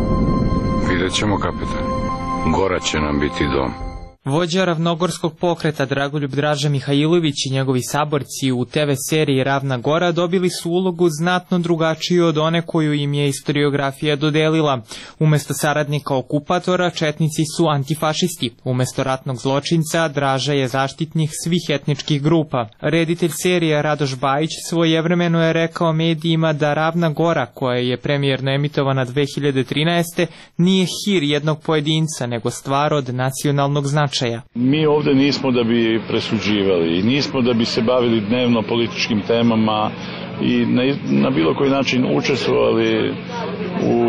Vidjet ćemo, kapitan. Gora će nam biti dom. Vođa ravnogorskog pokreta Dragoljub Draža Mihajlović i njegovi saborci u te ve seriji Ravna Gora dobili su ulogu znatno drugačiju od one koju im je istoriografija dodelila. Umesto saradnika okupatora, četnici su antifašisti. Umesto ratnog zločinca, Draža je zaštitnik svih etničkih grupa. Reditelj serije Radoš Bajić svojevremeno je rekao medijima da Ravna Gora, koja je premijerno emitovana dve hiljade trinaeste. nije hir jednog pojedinca, nego stvar od nacionalnog značaja. Mi ovdje nismo da bi presuđivali, nismo da bi se bavili dnevno političkim temama i na, na bilo koji način učestvovali u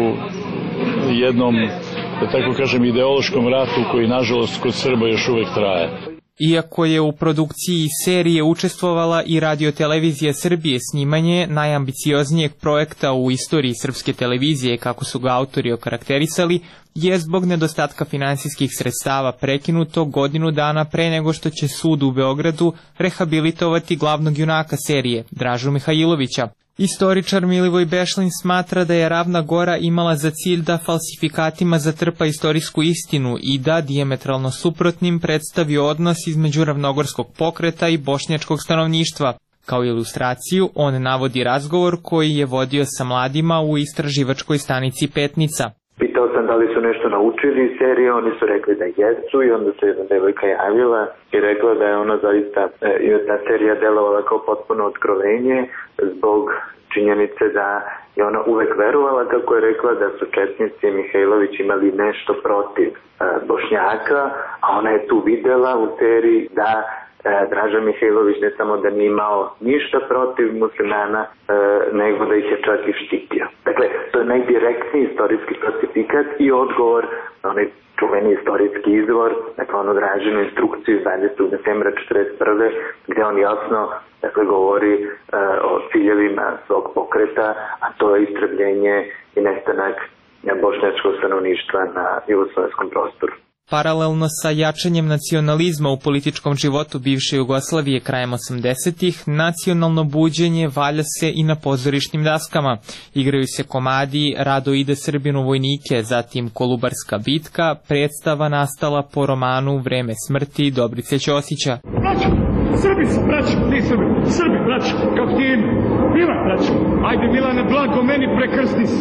jednom, da tako kažem, ideološkom ratu koji nažalost kod Srba još uvek traje. Iako je u produkciji serije učestvovala i radiotelevizija Srbije, snimanje najambicioznijeg projekta u istoriji srpske televizije, kako su ga autori okarakterisali, je zbog nedostatka finansijskih sredstava prekinuto godinu dana pre nego što će sud u Beogradu rehabilitovati glavnog junaka serije, Dražu Mihajlovića. Istoričar Milivoj Bešlin smatra da je Ravna Gora imala za cilj da falsifikatima zatrpa istorijsku istinu i da dijametralno suprotnim predstavi odnos između ravnogorskog pokreta i bošnjačkog stanovništva. Kao ilustraciju on navodi razgovor koji je vodio sa mladima u istraživačkoj stanici Petnica. Pitao sam da li su nešto naučili iz serije, oni su rekli da jesu i onda se jedna devojka javila i rekla da je ona zaista, i ta serija delovala kao potpuno otkrovenje zbog činjenice da je ona uvek verovala, kako je rekla, da su četnici i Mihajlović imali nešto protiv e, Bošnjaka, a ona je tu videla u seriji da Draža Mihajlović ne samo da nije imao ništa protiv muslimana, nego da ih je čak i štitio. Dakle, to je najdirektniji istorijski klasifikat i odgovor na onaj čuveni istorijski izvor, dakle onu Dražinu instrukciju iz dvadesetog decembra četrdeset prve gde on jasno dakle, govori uh, o ciljevima svog pokreta, a to je istrebljenje i nestanak bošnjačkog stanovništva na jugoslovenskom prostoru. Paralelno sa jačanjem nacionalizma u političkom životu bivše Jugoslavije krajem osamdesetih, nacionalno buđenje valja se i na pozorišnim daskama. Igraju se komadi Rado ide Srbinu vojnike, zatim Kolubarska bitka, predstava nastala po romanu Vreme smrti Dobrice Ćosića. Braćo, Srbi su, braćo, ti Srbi, Srbi, braćo, kako ti ime? Milan, braćo, ajde Milane, blago meni prekrsti se.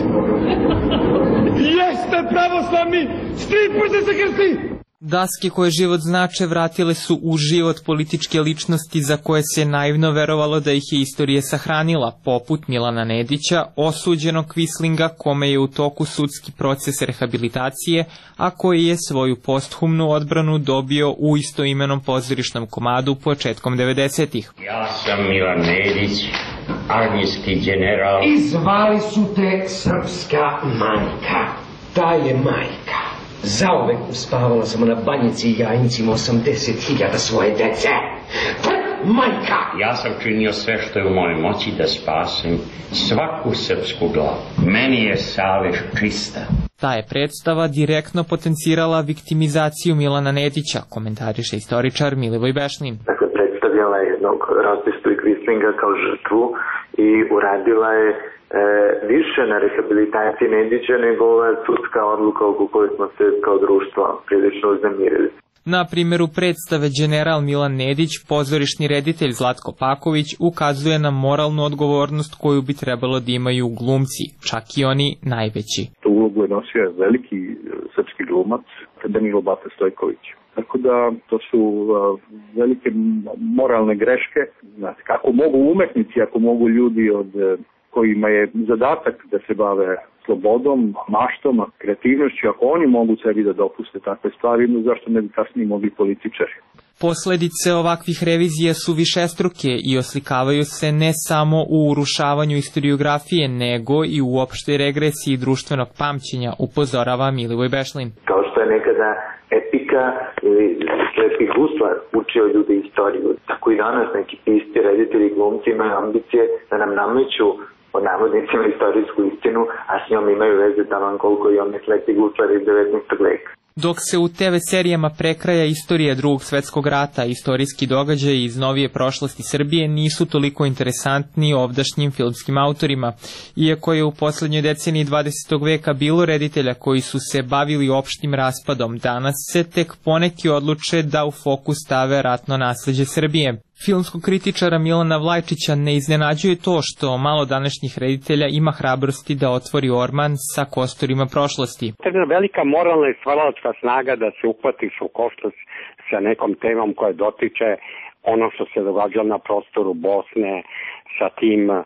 Jeste pravoslavni, stripuj se se krsti! Daske koje život znače vratile su u život političke ličnosti za koje se naivno verovalo da ih je istorija sahranila, poput Milana Nedića, osuđenog Kvislinga kome je u toku sudski proces rehabilitacije, a koji je svoju posthumnu odbranu dobio u istoimenom pozorišnom komadu početkom devedesetih. Ja sam Milan Nedić, armijski general. I zvali su te srpska majka. Ta je majka. Zauvek uspavala sam na banjici i jajnicima osamdeset hiljada svoje dece. Majka! Ja sam činio sve što je u mojoj moći da spasem svaku srpsku glavu. Meni je savest čista. Ta je predstava direktno potencirala viktimizaciju Milana Nedića, komentariše istoričar Milivoj Bešlin. Dakle, predstavljala je jednog rasistu i Kvislinga kao žrtvu i uradila je e, više na rehabilitaciji Nedića nego ova sudska odluka oko koju smo se kao društvo prilično uznemirili. Na primjeru predstave General Milan Nedić, pozorišni reditelj Zlatko Paković ukazuje na moralnu odgovornost koju bi trebalo da imaju glumci, čak i oni najveći. Tu ulogu je nosio veliki srpski glumac Danilo Bata Stojković. Tako da to su uh, velike moralne greške. Znate, kako mogu umetnici, ako mogu ljudi od uh, kojima je zadatak da se bave slobodom, maštom, kreativnošću, ako oni mogu sebi da dopuste takve stvari, no zašto ne bi kasnije mogli političari? Posledice ovakvih revizija su višestruke i oslikavaju se ne samo u urušavanju istoriografije, nego i u opštoj regresiji društvenog pamćenja, upozorava Milivoj Bešlin. Kao što je nekada epika ili slepi guslar učio ljude istoriju, tako i danas neki pisci, reditelji, glumci imaju ambicije da nam nameću o navodnicima istorijsku istinu, a s njom imaju veze taman koliko i oni slepi guslar iz devetnaestog veka. Dok se u te ve serijama prekraja istorija Drugog svetskog rata, istorijski događaji iz novije prošlosti Srbije nisu toliko interesantni ovdašnjim filmskim autorima. Iako je u poslednjoj deceniji dvadesetog veka bilo reditelja koji su se bavili opštim raspadom, danas se tek poneki odluče da u fokus stave ratno nasleđe Srbije. Filmskog kritičara Milana Vlajčića ne iznenađuje to što malo današnjih reditelja ima hrabrosti da otvori orman sa kosturima prošlosti. Jedna velika moralna i stvaralačka snaga da se uhvatiš u koštac sa nekom temom koja dotiče ono što se događalo na prostoru Bosne, sa tim uh,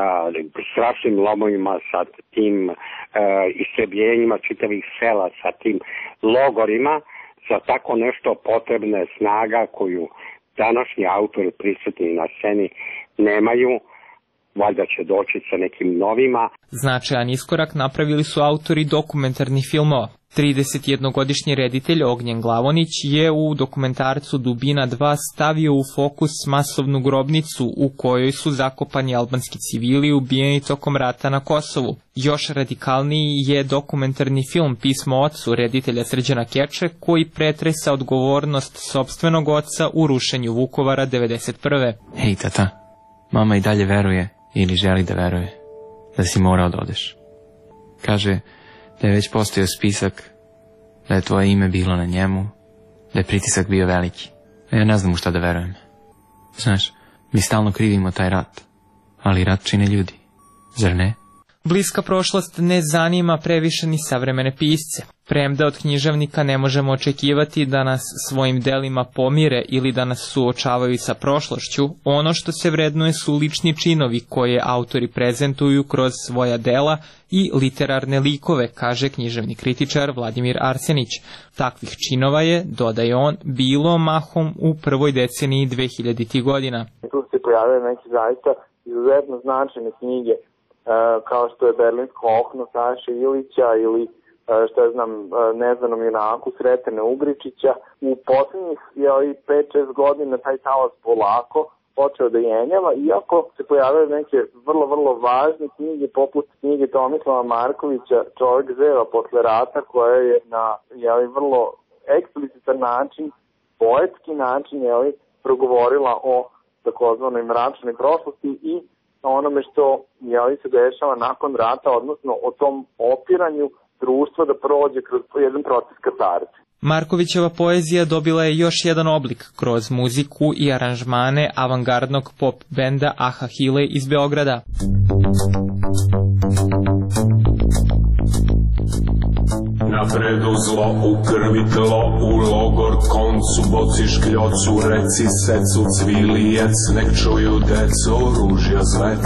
strašnim lomovima, sa tim uh, istrebljenjima čitavih sela, sa tim logorima. Za tako nešto potrebna je snaga koju današnji autori prisutni na sceni nemaju, valjda će doći sa nekim novima. Značajan iskorak napravili su autori dokumentarnih filmova. tridesetjednogodišnji reditelj Ognjen Glavonić je u dokumentarcu Dubina dva stavio u fokus masovnu grobnicu u kojoj su zakopani albanski civili ubijeni tokom rata na Kosovu. Još radikalniji je dokumentarni film Pismo ocu reditelja Srđana Keče koji pretresa odgovornost sopstvenog oca u rušenju Vukovara devedeset prve. Hej tata, mama i dalje veruje ili želi da veruje da si morao da odeš. Kaže da je već postojao spisak, da je tvoje ime bilo na njemu, da je pritisak bio veliki. A ja ne znam u šta da verujem. Znaš, mi stalno krivimo taj rat, ali rat čine ljudi, zar ne? Bliska prošlost ne zanima previše ni savremene pisce, premda od književnika ne možemo očekivati da nas svojim delima pomire ili da nas suočavaju sa prošlošću. Ono što se vrednuje su lični činovi koje autori prezentuju kroz svoja dela i literarne likove, kaže književni kritičar Vladimir Arsenić. Takvih činova je, dodaje on, bilo mahom u prvoj deceniji dvehiljaditih godina. Tu se pojavljaju neke zaista izuzetno značajne knjige, kao što je Berlinsko okno Saše Ilića ili što ja znam, Neznanom junaku Sretene Ugričića. U posljednjih pet šest godina taj talas polako počeo da jenjava, iako se pojavljaju neke vrlo, vrlo važne knjige, poput knjige Tomislava Markovića Čovjek zeva posle rata, koja je na jeli, vrlo eksplicitan način, poetski način, jeli, progovorila o takozvanoj mračnoj prošlosti i onome što jeli, se dešava nakon rata, odnosno o tom opiranju društva da prođe kroz jedan proces katarze. Markovićeva poezija dobila je još jedan oblik kroz muziku i aranžmane avangardnog pop benda Aha Hile iz Beograda. Napredu zlo, u krvi tlo, u logor koncu, boci škljocu, reci secu, cvilijec, nek čuju deco, oružja zvec.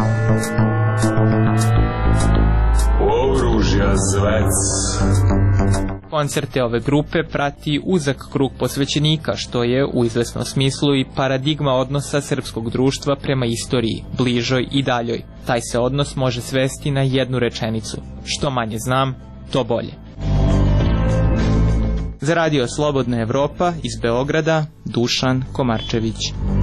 Oružja zvec. Koncerte ove grupe prati uzak krug posvećenika, što je u izvesnom smislu i paradigma odnosa srpskog društva prema istoriji, bližoj i daljoj. Taj se odnos može svesti na jednu rečenicu: što manje znam, to bolje. Za Radio Slobodna Evropa iz Beograda, Dušan Komarčević.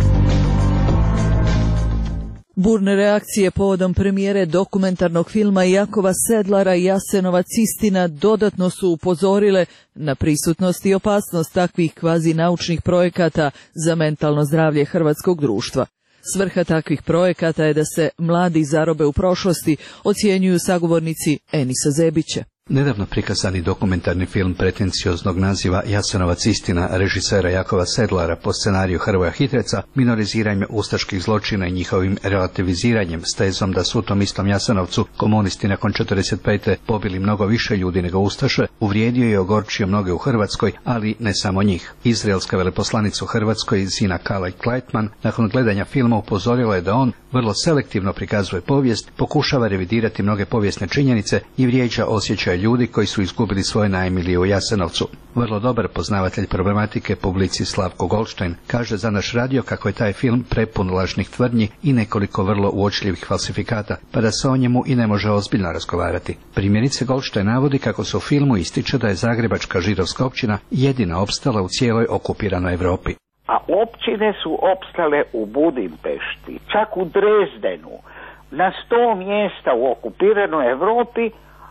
Burne reakcije povodom premijere dokumentarnog filma Jakova Sedlara Jasenovac istina dodatno su upozorile na prisutnost i opasnost takvih kvazi naučnih projekata za mentalno zdravlje hrvatskog društva. Svrha takvih projekata je da se mladi zarobe u prošlosti, ocjenjuju sagovornici Enisa Zebića. Nedavno prikazani dokumentarni film pretencioznog naziva Jasenovac istina režisera Jakova Sedlara po scenariju Hrvoja Hitreca minoriziranjem ustaških zločina i njihovim relativiziranjem s tezom da su u tom istom Jasenovcu komunisti nakon četrdeset pete pobili mnogo više ljudi nego ustaše, uvrijedio i ogorčio mnoge u Hrvatskoj, ali ne samo njih. Izraelska veleposlanica u Hrvatskoj Zina Kalaj Kleitman nakon gledanja filma upozorila je da on vrlo selektivno prikazuje povijest, pokušava revidirati mnoge povijesne činjenice i vrijeđa osjećaj ljudi koji su izgubili svoje najmilije u Jasenovcu. Vrlo dobar poznavatelj problematike, publicist Slavko Goldstein, kaže za naš radio kako je taj film prepun lažnih tvrdnji i nekoliko vrlo uočljivih falsifikata, pa da se o njemu i ne može ozbiljno razgovarati. Primjerice, Goldstein navodi kako se u filmu ističe da je zagrebačka židovska općina jedina opstala u cijeloj okupiranoj Europi. A općine su opstale u Budimpešti, čak u Drezdenu, na sto mjesta u okupiranoj Europi,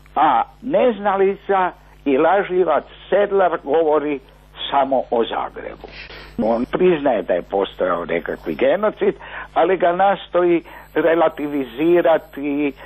a neznalica i lažljivac Sedlar govori samo o Zagrebu. On priznaje da je postojao nekakvi genocid, ali ga nastoji relativizirati,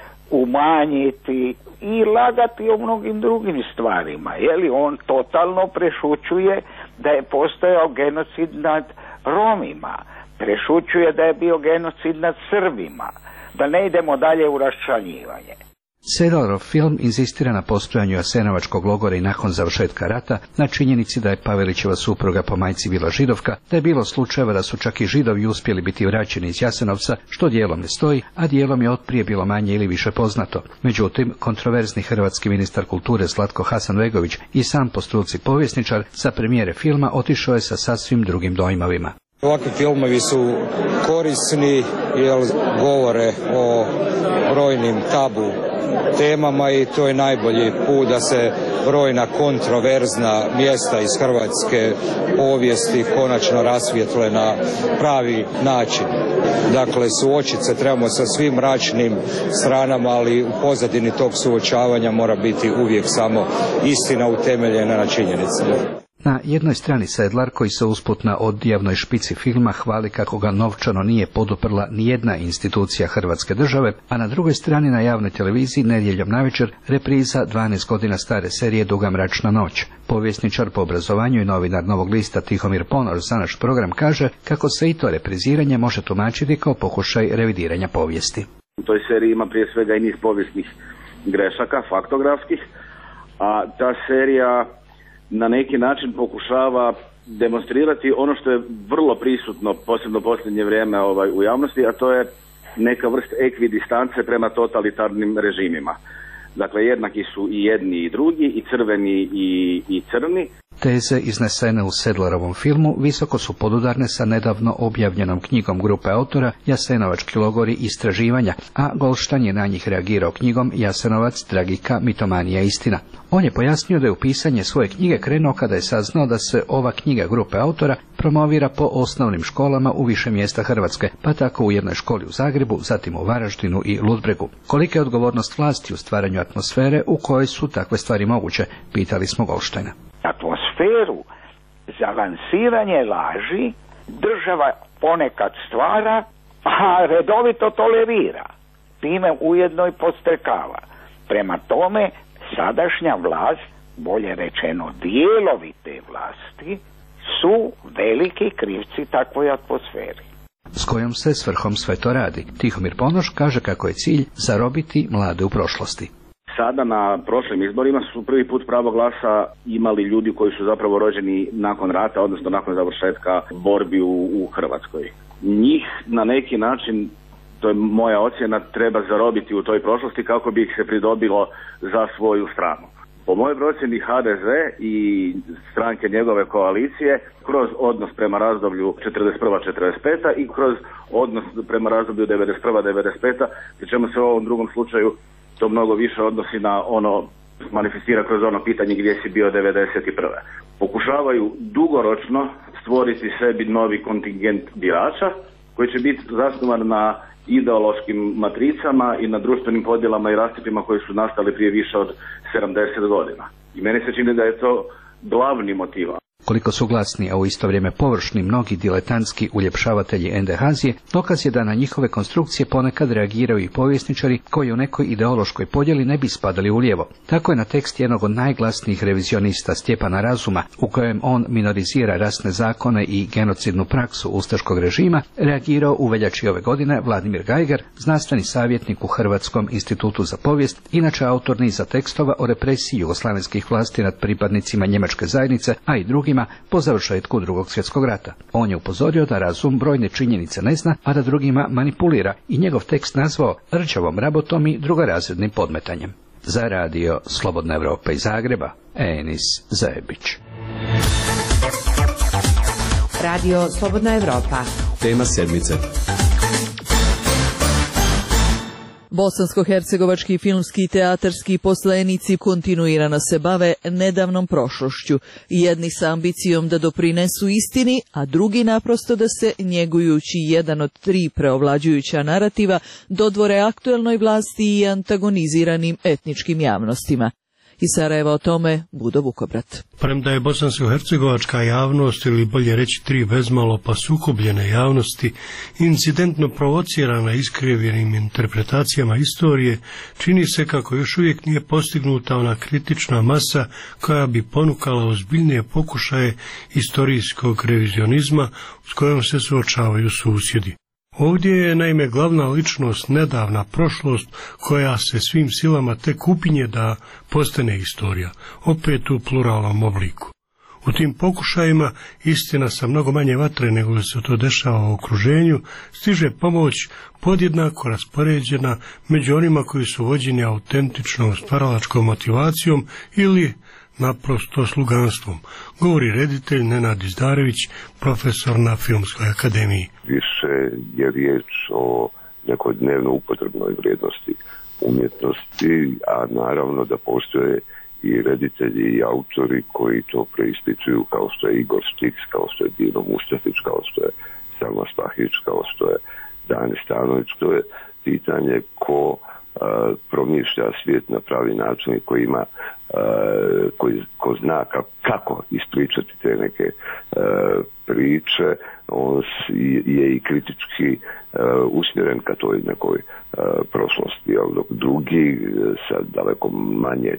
umanjiti i lagati o mnogim drugim stvarima. Je li on totalno prešućuje da je postojao genocid nad Romima, prešućuje da je bio genocid nad Srbima, da ne idemo dalje u raščlanjivanje. Sedlarov film inzistira na postojanju Jasenovačkog logora i nakon završetka rata, na činjenici da je Pavelićeva supruga po majci bila židovka, da je bilo slučajeva da su čak i židovi uspjeli biti vraćeni iz Jasenovca, što dijelom ne stoji, a dijelom je otprije bilo manje ili više poznato. Međutim, kontroverzni hrvatski ministar kulture Zlatko Hasanbegović i sam po struci povjesničar sa premijere filma otišao je sa sasvim drugim dojmovima. Ovakvi filmovi su korisni jer govore o brojnim tabu temama i to je najbolji put da se brojna kontroverzna mjesta iz hrvatske povijesti konačno rasvijetle na pravi način. Dakle, suočiti se trebamo sa svim mračnim stranama, ali u pozadini tog suočavanja mora biti uvijek samo istina utemeljena na činjenicama. Na jednoj strani Sedlar, koji se usput na odjavnoj špici filma hvali kako ga novčano nije poduprla nijedna institucija Hrvatske države, a na drugoj strani na javnoj televiziji nedjeljom navečer repriza dvanaest godina stare serije Duga mračna noć. Povjesničar po obrazovanju i novinar Novog lista Tihomir Ponor za naš program kaže kako se i to repriziranje može tumačiti kao pokušaj revidiranja povijesti. U toj seriji ima prije svega i niz povijesnih grešaka, faktografskih, a ta serija na neki način pokušava demonstrirati ono što je vrlo prisutno, posebno posljednje vrijeme ovaj, u javnosti, a to je neka vrsta ekvidistance prema totalitarnim režimima. Dakle, jednaki su i jedni i drugi, i crveni i, i crni. Teze iznesene u Sedlarovom filmu visoko su podudarne sa nedavno objavljenom knjigom grupe autora Jasenovački logori istraživanja, a Goldstein je na njih reagirao knjigom Jasenovac, tragika, mitomanija, istina. On je pojasnio da je u pisanje svoje knjige krenuo kada je saznao da se ova knjiga grupe autora promovira po osnovnim školama u više mjesta Hrvatske, pa tako u jednoj školi u Zagrebu, zatim u Varaždinu i Ludbregu. Kolika je odgovornost vlasti u stvaranju atmosfere u kojoj su takve stvari moguće, pitali smo Goldsteina. Atmosferu za lansiranje laži država ponekad stvara, a redovito tolerira. Time ujedno i podstrekava. Prema tome, sadašnja vlast, bolje rečeno dijelovi te vlasti, su veliki krivci takvoj atmosferi. S kojom se svrhom sve to radi? Tihomir Ponoš kaže kako je cilj zarobiti mlade u prošlosti. Sada na prošlim izborima su prvi put pravo glasa imali ljudi koji su zapravo rođeni nakon rata, odnosno nakon završetka borbi u, u Hrvatskoj. Njih na neki način, to je moja ocjena, treba zarobiti u toj prošlosti kako bi ih se pridobilo za svoju stranu. Po mojoj procjeni H D Z i stranke njegove koalicije kroz odnos prema razdoblju četrdeset prva četrdeset peta i kroz odnos prema razdoblju devedeset prva devedeset peta, pri čemu se u ovom drugom slučaju to mnogo više odnosi na ono, manifestira kroz ono pitanje gdje si bio devedeset prve. Pokušavaju dugoročno stvoriti sebi novi kontingent birača koji će biti zasnovan na ideološkim matricama i na društvenim podjelama i rascjepima koji su nastali prije više od sedamdeset godina. I meni se čini da je to glavni motiv. Koliko su glasni, a u isto vrijeme površni mnogi diletantski uljepšavatelji endehazije, dokaz je da na njihove konstrukcije ponekad reagiraju i povjesničari koji u nekoj ideološkoj podjeli ne bi spadali u lijevo. Tako je na tekst jednog od najglasnijih revizionista Stjepana Razuma, u kojem on minorizira rasne zakone i genocidnu praksu ustaškog režima, reagirao u veljači ove godine Vladimir Gajger, znanstveni savjetnik u Hrvatskom institutu za povijest, inače autor niza tekstova o represiji jugoslavenskih vlasti nad pripadnicima njemačke zajednice, a i drugima po završetku Drugog svjetskog rata. On je upozorio da Razum brojne činjenice ne zna, a da drugima manipulira, i njegov tekst nazvao rđavom rabotom i drugorazrednim podmetanjem. Za radio Slobodna Evropa iz Zagreba, Enis Zajebić. Radio Slobodna Evropa. Tema sedmice. Bosansko-hercegovački filmski i teatarski poslanici kontinuirano se bave nedavnom prošlošću, jedni sa ambicijom da doprinesu istini, a drugi naprosto da se, njegujući jedan od tri preovlađujuća narativa, dodvore aktuelnoj vlasti i antagoniziranim etničkim javnostima. Iz Sarajeva o tome Budo Vukobrat. Premda je bosansko-hercegovačka javnost, ili bolje reći tri bezmalo pa sukobljene javnosti, incidentno provocirana iskrivljenim interpretacijama istorije, čini se kako još uvijek nije postignuta ona kritična masa koja bi ponukala ozbiljnije pokušaje istorijskog revizionizma s kojom se suočavaju susjedi. Ovdje je naime glavna ličnost nedavna prošlost koja se svim silama tek upinje da postane istorija, opet u pluralnom obliku. U tim pokušajima istina sa mnogo manje vatre nego se to dešava u okruženju, stiže pomoć podjednako raspoređena među onima koji su vođeni autentičnom stvaralačkom motivacijom ili naprosto sluganstvom, govori reditelj Nenad Izdarević, profesor na Filmskoj akademiji. Više je riječ o nekoj dnevno upotrebnoj vrijednosti umjetnosti, a naravno da postoje i reditelji i autori koji to preispituju, kao što je Igor Stix, kao što je Dino Mustafić, kao što je Selma Spahić, kao što je Dani Stanović. To je pitanje ko Uh, promišlja svijet na pravi način i koji ima uh, koji, ko zna ka, kako ispričati te neke uh, priče, on je i kritički uh, usmjeren ka toj nekoj uh, prošlosti, ali dok drugi sa daleko manje tog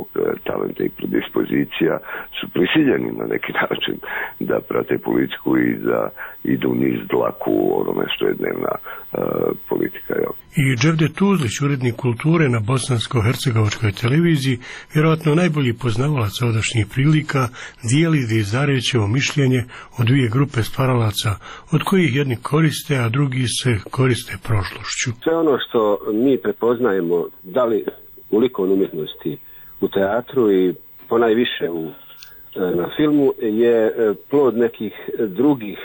zbog talenta i predispozicija su prisiljeni na neki način da prate politiku i da idu niz dlaku onome što je dnevna uh, politika. Jo. I Dževdet Tuzlić, urednik kulture na bosansko-hercegovačkoj televiziji, vjerojatno najbolji poznavalac ovdašnjih prilika, dijeli Zarećevo mišljenje o dvije grupe stvaralaca, od kojih jedni koriste, a drugi se koriste prošlošću. Sve ono što mi prepoznajemo, da li u likovnoj umjetnosti, u teatru i ponajviše u, na filmu, je plod nekih drugih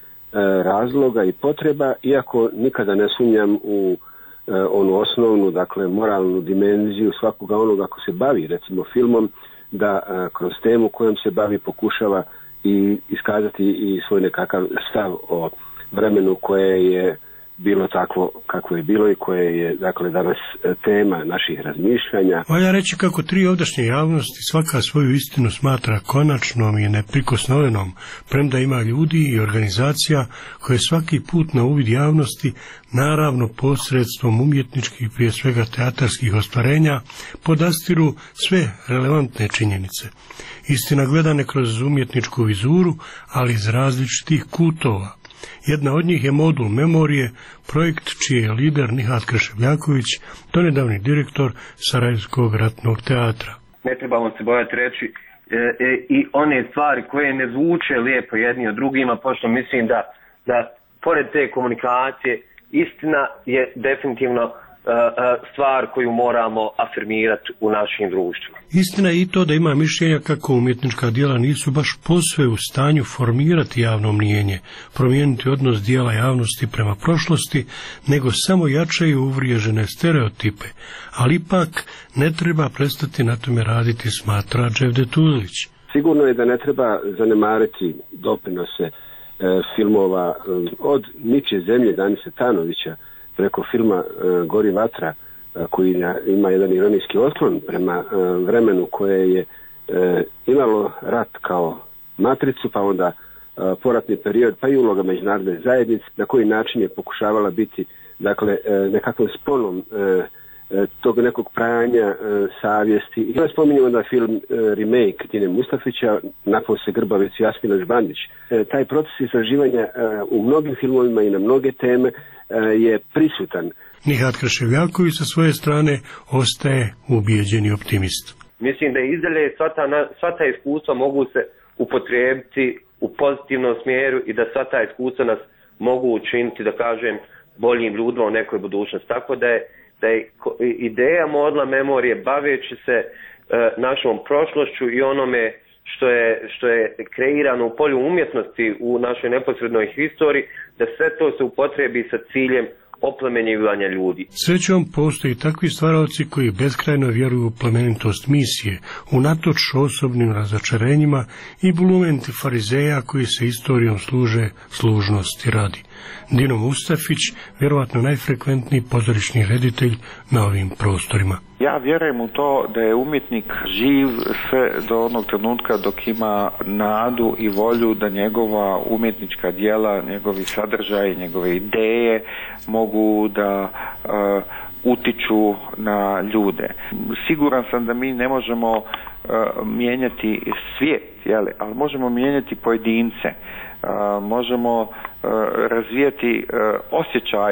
razloga i potreba, iako nikada ne sumnjam u onu osnovnu, dakle moralnu dimenziju svakoga onoga ko se bavi recimo filmom, da kroz temu kojom se bavi pokušava i iskazati i svoj nekakav stav o vremenu koje je bilo takvo kako je bilo i koje je dakle danas tema naših razmišljanja. Valja reći kako tri ovdašnje javnosti svaka svoju istinu smatra konačnom i neprikosnovenom, premda ima ljudi i organizacija koje svaki put na uvid javnosti, naravno posredstvom umjetničkih, prije svega teatarskih ostvarenja, podastiru sve relevantne činjenice. Istina gledane kroz umjetničku vizuru, ali iz različitih kutova. Jedna od njih je modul memorije, projekt čiji je lider Nihat Krševljaković, donedavni direktor Sarajevskog ratnog teatra. Ne trebamo se bojati reći e, e, i one stvari koje ne zvuče lijepo jedni od drugima, pošto mislim da, da pored te komunikacije istina je definitivno e, stvar koju moramo afirmirati u našim društvima. Istina je i to da ima mišljenja kako umjetnička djela nisu baš posve u stanju formirati javno mnijenje, promijeniti odnos dijela javnosti prema prošlosti, nego samo jačaju uvriježene stereotipe, ali ipak ne treba prestati na tome raditi, smatra Dževdet Tuzlić. Sigurno je da ne treba zanemariti doprinose e, filmova e, od Ničije zemlje Danise Tanovića preko filma e, Gori vatra, koji ima jedan ironijski otklon prema e, vremenu koje je e, imalo rat kao matricu, pa onda e, poratni period, pa i uloga međunarodne zajednice, na koji način je pokušavala biti dakle e, nekakvom sponom e, e, tog nekog pranja e, savjesti. I ja spominjem onda film e, remake Tine Mustafića, Napose Grbavec i Jasmina Žbandić. E, taj proces istraživanja e, u mnogim filmovima i na mnoge teme e, je prisutan. Nihat Krševljaković sa svoje strane ostaje ubijeđeni optimist. Mislim da izdalje sva ta, sva ta iskustva mogu se upotrijebiti u pozitivnom smjeru i da sva ta iskustva nas mogu učiniti, da kažem, boljim ljudima u nekoj budućnosti. Tako da je, da je ideja modula memorije, baveći se e, našom prošlošću i onome što je, što je kreirano u polju umjetnosti u našoj neposrednoj historiji, da sve to se upotrebi sa ciljem oplemenjivanja ljudi. Srećom postoji takvi stvaraoci koji beskrajno vjeruju u plemenitost misije, unatoč osobnim razočarenjima i bulumenti farizeja koji se istorijom služe služnosti radi. Dino Mustafić, vjerovatno najfrekventniji pozorišni reditelj na ovim prostorima. Ja vjerujem u to da je umjetnik živ sve do onog trenutka dok ima nadu i volju da njegova umjetnička djela, njegovi sadržaji, njegove ideje mogu da uh, utiču na ljude. Siguran sam da mi ne možemo uh, mijenjati svijet, jeli, ali možemo mijenjati pojedince. Uh, možemo uh, razvijati uh, osjećaj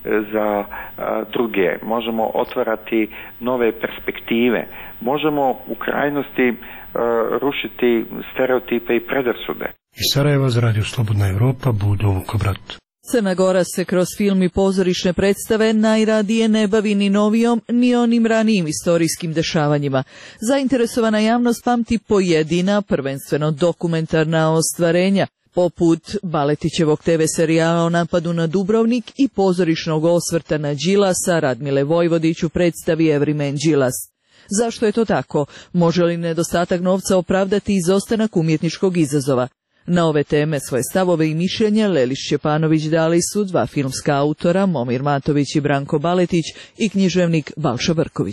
za uh, druge, možemo otvarati nove perspektive, možemo u krajnosti uh, rušiti stereotipe i predrasude. Iz Sarajeva za Radio Slobodna Evropa, Budo Vukobrat. Crna Gora se kroz film i pozorišne predstave najradije ne bavi ni novijom, ni onim ranijim istorijskim dešavanjima. Zainteresovana javnost pamti pojedina, prvenstveno dokumentarna ostvarenja, poput Baletićevog te ve serijala o napadu na Dubrovnik i pozorišnog osvrta na Đilasa Radmile Vojvodić u predstavi Every Man Đilas. Zašto je to tako? Može li nedostatak novca opravdati izostanak umjetničkog izazova? Na ove teme svoje stavove i mišljenja Lelis Šćepanović dali su dva filmska autora, Momir Matović i Branko Baletić, i književnik Balša Vrković.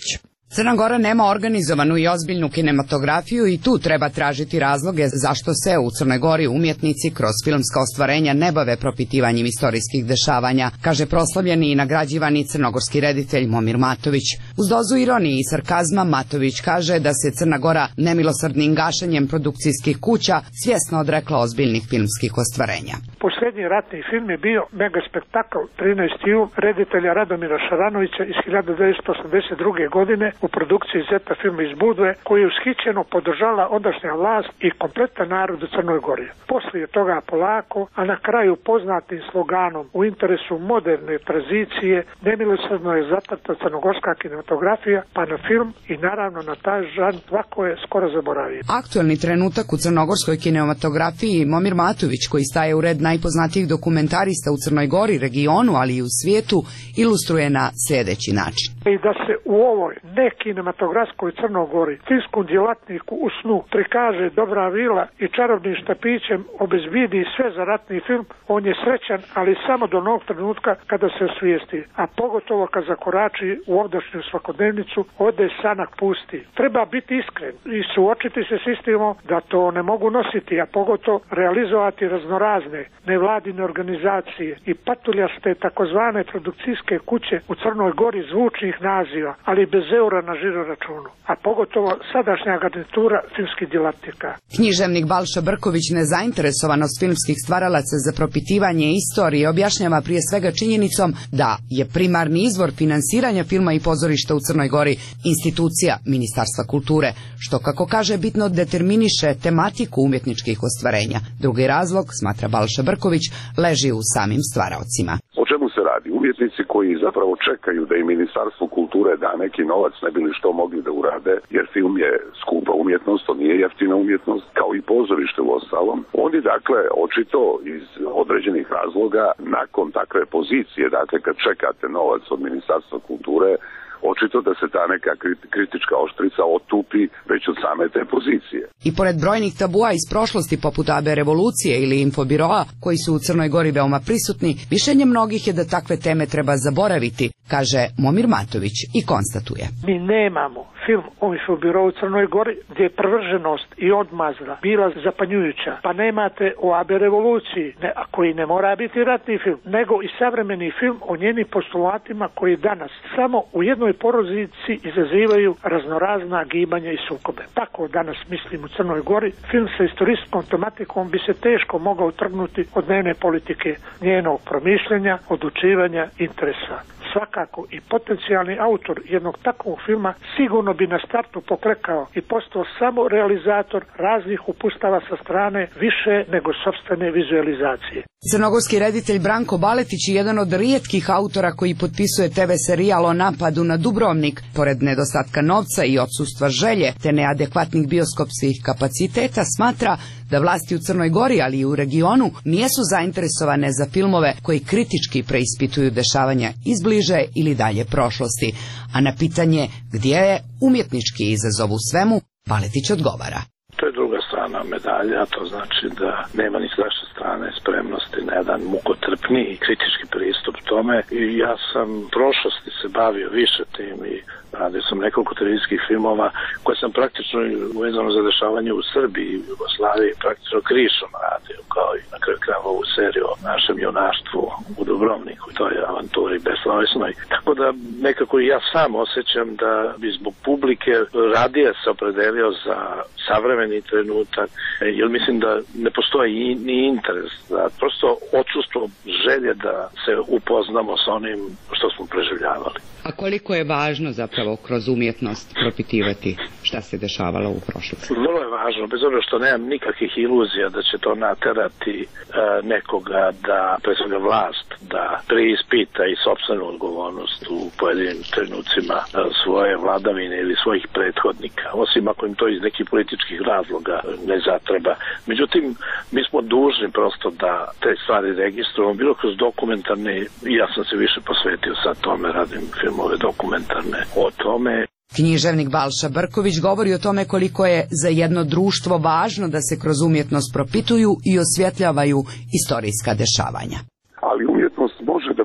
Crna Gora nema organizovanu i ozbiljnu kinematografiju i tu treba tražiti razloge zašto se u Crnoj Gori umjetnici kroz filmska ostvarenja ne bave propitivanjem istorijskih dešavanja, kaže proslavljeni i nagrađivani crnogorski reditelj Momir Matović. Uz dozu ironije i sarkazma Matović kaže da se Crna Gora nemilosrdnim gašenjem produkcijskih kuća svjesno odrekla ozbiljnih filmskih ostvarenja. Posljednji ratni film je bio mega spektakl trinaesti jul reditelja Radomira Šaranovića iz hiljadu devetsto osamdeset druge godine u produkciji Zeta filma iz Budve, koji je ushićeno podržala ondašnja vlast i kompletan narod u Crnoj Gori. Poslije toga polako, a na kraju poznatim sloganom u interesu moderne tranzicije, nemilosrdno je zatrta crnogorska kinematografija, pa na film i naravno na taj žanr svako je skoro zaboravio. Aktuelni trenutak u crnogorskoj kinematografiji Momir Matović, koji staje u red najpoznatijih dokumentarista u Crnoj Gori, regionu, ali i u svijetu, ilustruje na sljedeći način. I da se u ovoj ne kinematografskoj Crnogori filmskom djelatniku u snu prikaže dobra vila i čarobnim štapićem obezbidi sve za ratni film, on je srećan, ali samo do onog trenutka kada se osvijesti, a pogotovo kad zakorači u ovdašnju svakodnevnicu, ode sanak pusti. Treba biti iskren i suočiti se s istinom da to ne mogu nositi, a pogotovo realizovati raznorazne nevladine organizacije i patuljaste takozvane produkcijske kuće u Crnoj Gori zvučnih naziva, ali bez eura na žiro računu, a pogotovo sadašnja garnitura filmskih djelatnika. Književnik Balša Brković nezainteresovanost filmskih stvaralaca za propitivanje istorije objašnjava prije svega činjenicom da je primarni izvor finansiranja filma i pozorišta u Crnoj Gori institucija Ministarstva kulture, što, kako kaže, bitno determiniše tematiku umjetničkih ostvarenja. Drugi razlog, smatra Balša Brković, leži u samim stvaraocima. O čemu se radi? Umjetnici koji zapravo čekaju da im Ministarstvo kulture da neki novac ne bi li što mogli da urade, jer film je skupa umjetnost, to nije jeftina umjetnost, kao i pozorište u ostalom. Oni, dakle, očito iz određenih razloga, nakon takve pozicije, dakle, kad čekate novac od Ministarstva kulture, očito da se ta neka kritička oštrica otupi već od same te pozicije. I pored brojnih tabua iz prošlosti poput A B revolucije ili infobiroa, koji su u Crnoj Gori veoma prisutni, mišljenje mnogih je da takve teme treba zaboraviti, kaže Momir Matović i konstatuje. Mi nemamo film o infobirou u Crnoj Gori gdje je prvrženost i odmazda bila zapanjujuća, pa nemate o A B revoluciji, ne, a koji ne mora biti ratni film, nego i savremeni film o njenim postulatima koji danas samo u jednoj porodici izazivaju raznorazna gibanja i sukobe. Tako danas mislim u Crnoj Gori, film sa istorijskom tematikom bi se teško mogao trgnuti od dnevne politike, njenog promišljanja, odlučivanja, interesa. Svakako i potencijalni autor jednog takvog filma sigurno bi na startu poklekao i postao samo realizator raznih upustava sa strane više nego sopstvene vizualizacije. Crnogorski reditelj Branko Baletić je jedan od rijetkih autora koji potpisuje te ve serijal o napadu na Dubrovnik. Pored nedostatka novca i odsustva želje te neadekvatnih bioskopskih kapaciteta, smatra da vlasti u Crnoj Gori, ali i u regionu, nijesu zainteresovane za filmove koji kritički preispituju dešavanja iz bliže ili dalje prošlosti. A na pitanje gdje je umjetnički izazov u svemu, Baletić odgovara. To je druga strana medalja, to znači da nema ni s naše strane spremnosti na jedan mukotrpni i kritički pristup tome. I ja sam u prošlosti se bavio više tim i radio sam nekoliko televizijskih filmova koje sam praktično uvezano za dešavanje u Srbiji i Jugoslaviji praktično krišom radio, kao i na kraju krajeva ovu seriju o našem junaštvu u Dubrovniku, to je avanturi beslovesnoj. Tako da nekako i ja sam osjećam da bi zbog publike radije se opredelio za savremeni trenutak, jer mislim da ne postoji ni interes, da prosto odsustvo želje da se upoznamo sa onim što smo preživljavali. A koliko je važno zapravo kroz umjetnost propitivati šta se dešavalo u prošlosti? Vrlo je važno, bez obzira što nemam nikakvih iluzija da će to naterati e, nekoga da, pre svega vlast, da preispita i sopstvenu odgovornost u pojedinim trenucima e, svoje vladavine ili svojih prethodnika, osim ako im to iz nekih političkih razloga ne zatreba. Međutim, mi smo dužni prosto da te stvari registrujemo, bilo kroz dokumentarne, i ja sam se više posvetio sad tome, radim filmove dokumentarne o tome. Književnik Balša Brković govori o tome koliko je za jedno društvo važno da se kroz umjetnost propituju i osvjetljavaju istorijska dešavanja. Ali umjetnost može da bude jedna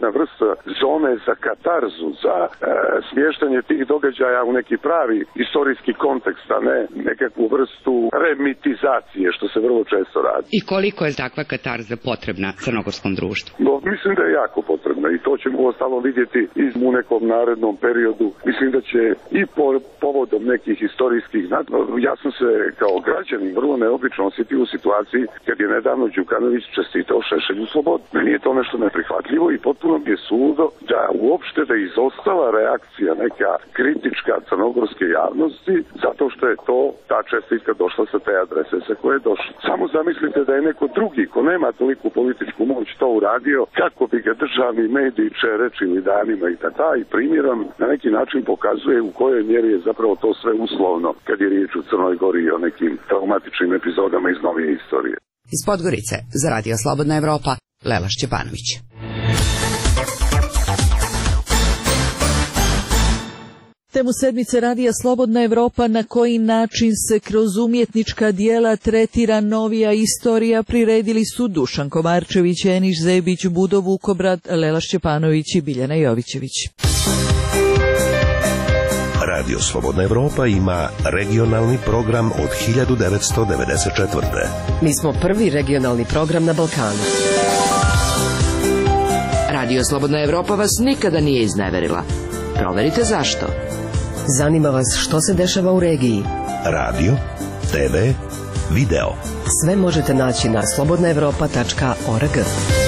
jedna vrsta zone za katarzu, za e, smještanje tih događaja u neki pravi istorijski kontekst, a ne nekakvu vrstu remitizacije, što se vrlo često radi. I koliko je takva katarza potrebna crnogorskom društvu? No, mislim da je jako potrebna i to ćemo ostalo vidjeti i u nekom narednom periodu. Mislim da će i po, povodom nekih istorijskih, ja sam se kao građanin vrlo neobično osjetio u situaciji kad je nedavno Đukanović čestitao Šešelju slobodu. Meni je to nešto neprihvatljivo i potpuno mi je suludo da uopšte da izostala reakcija neka kritička crnogorske javnosti zato što je to, ta čestitka došla sa te adrese sa koje je došla. Samo zamislite da je neko drugi ko nema toliku političku moć to uradio, kako bi ga državni mediji čerečili danima i tada i primjerom na neki način pokazuje u kojoj mjeri je zapravo to sve uslovno kad je riječ u Crnoj Gori i o nekim traumatičnim epizodama iz novije istorije. Iz Podgorice za Radio Slobodna Evropa, Lela Šćepanović. Temu sedmice Radija Slobodna Evropa, na koji način se kroz umjetnička dijela tretira novija istorija, priredili su Dušan Komarčević, Eniš Zebić, Budo Vukobrad, Lela Šćepanović i Biljana Jovićević. Radio Slobodna Evropa ima regionalni program od hiljadu devetsto devedeset četvrte. Mi smo prvi regionalni program na Balkanu. Radio Slobodna Evropa vas nikada nije izneverila. Proverite zašto. Zanima vas što se dešava u regiji. Radio, te ve, video. Sve možete naći na slobodna evropa tačka org.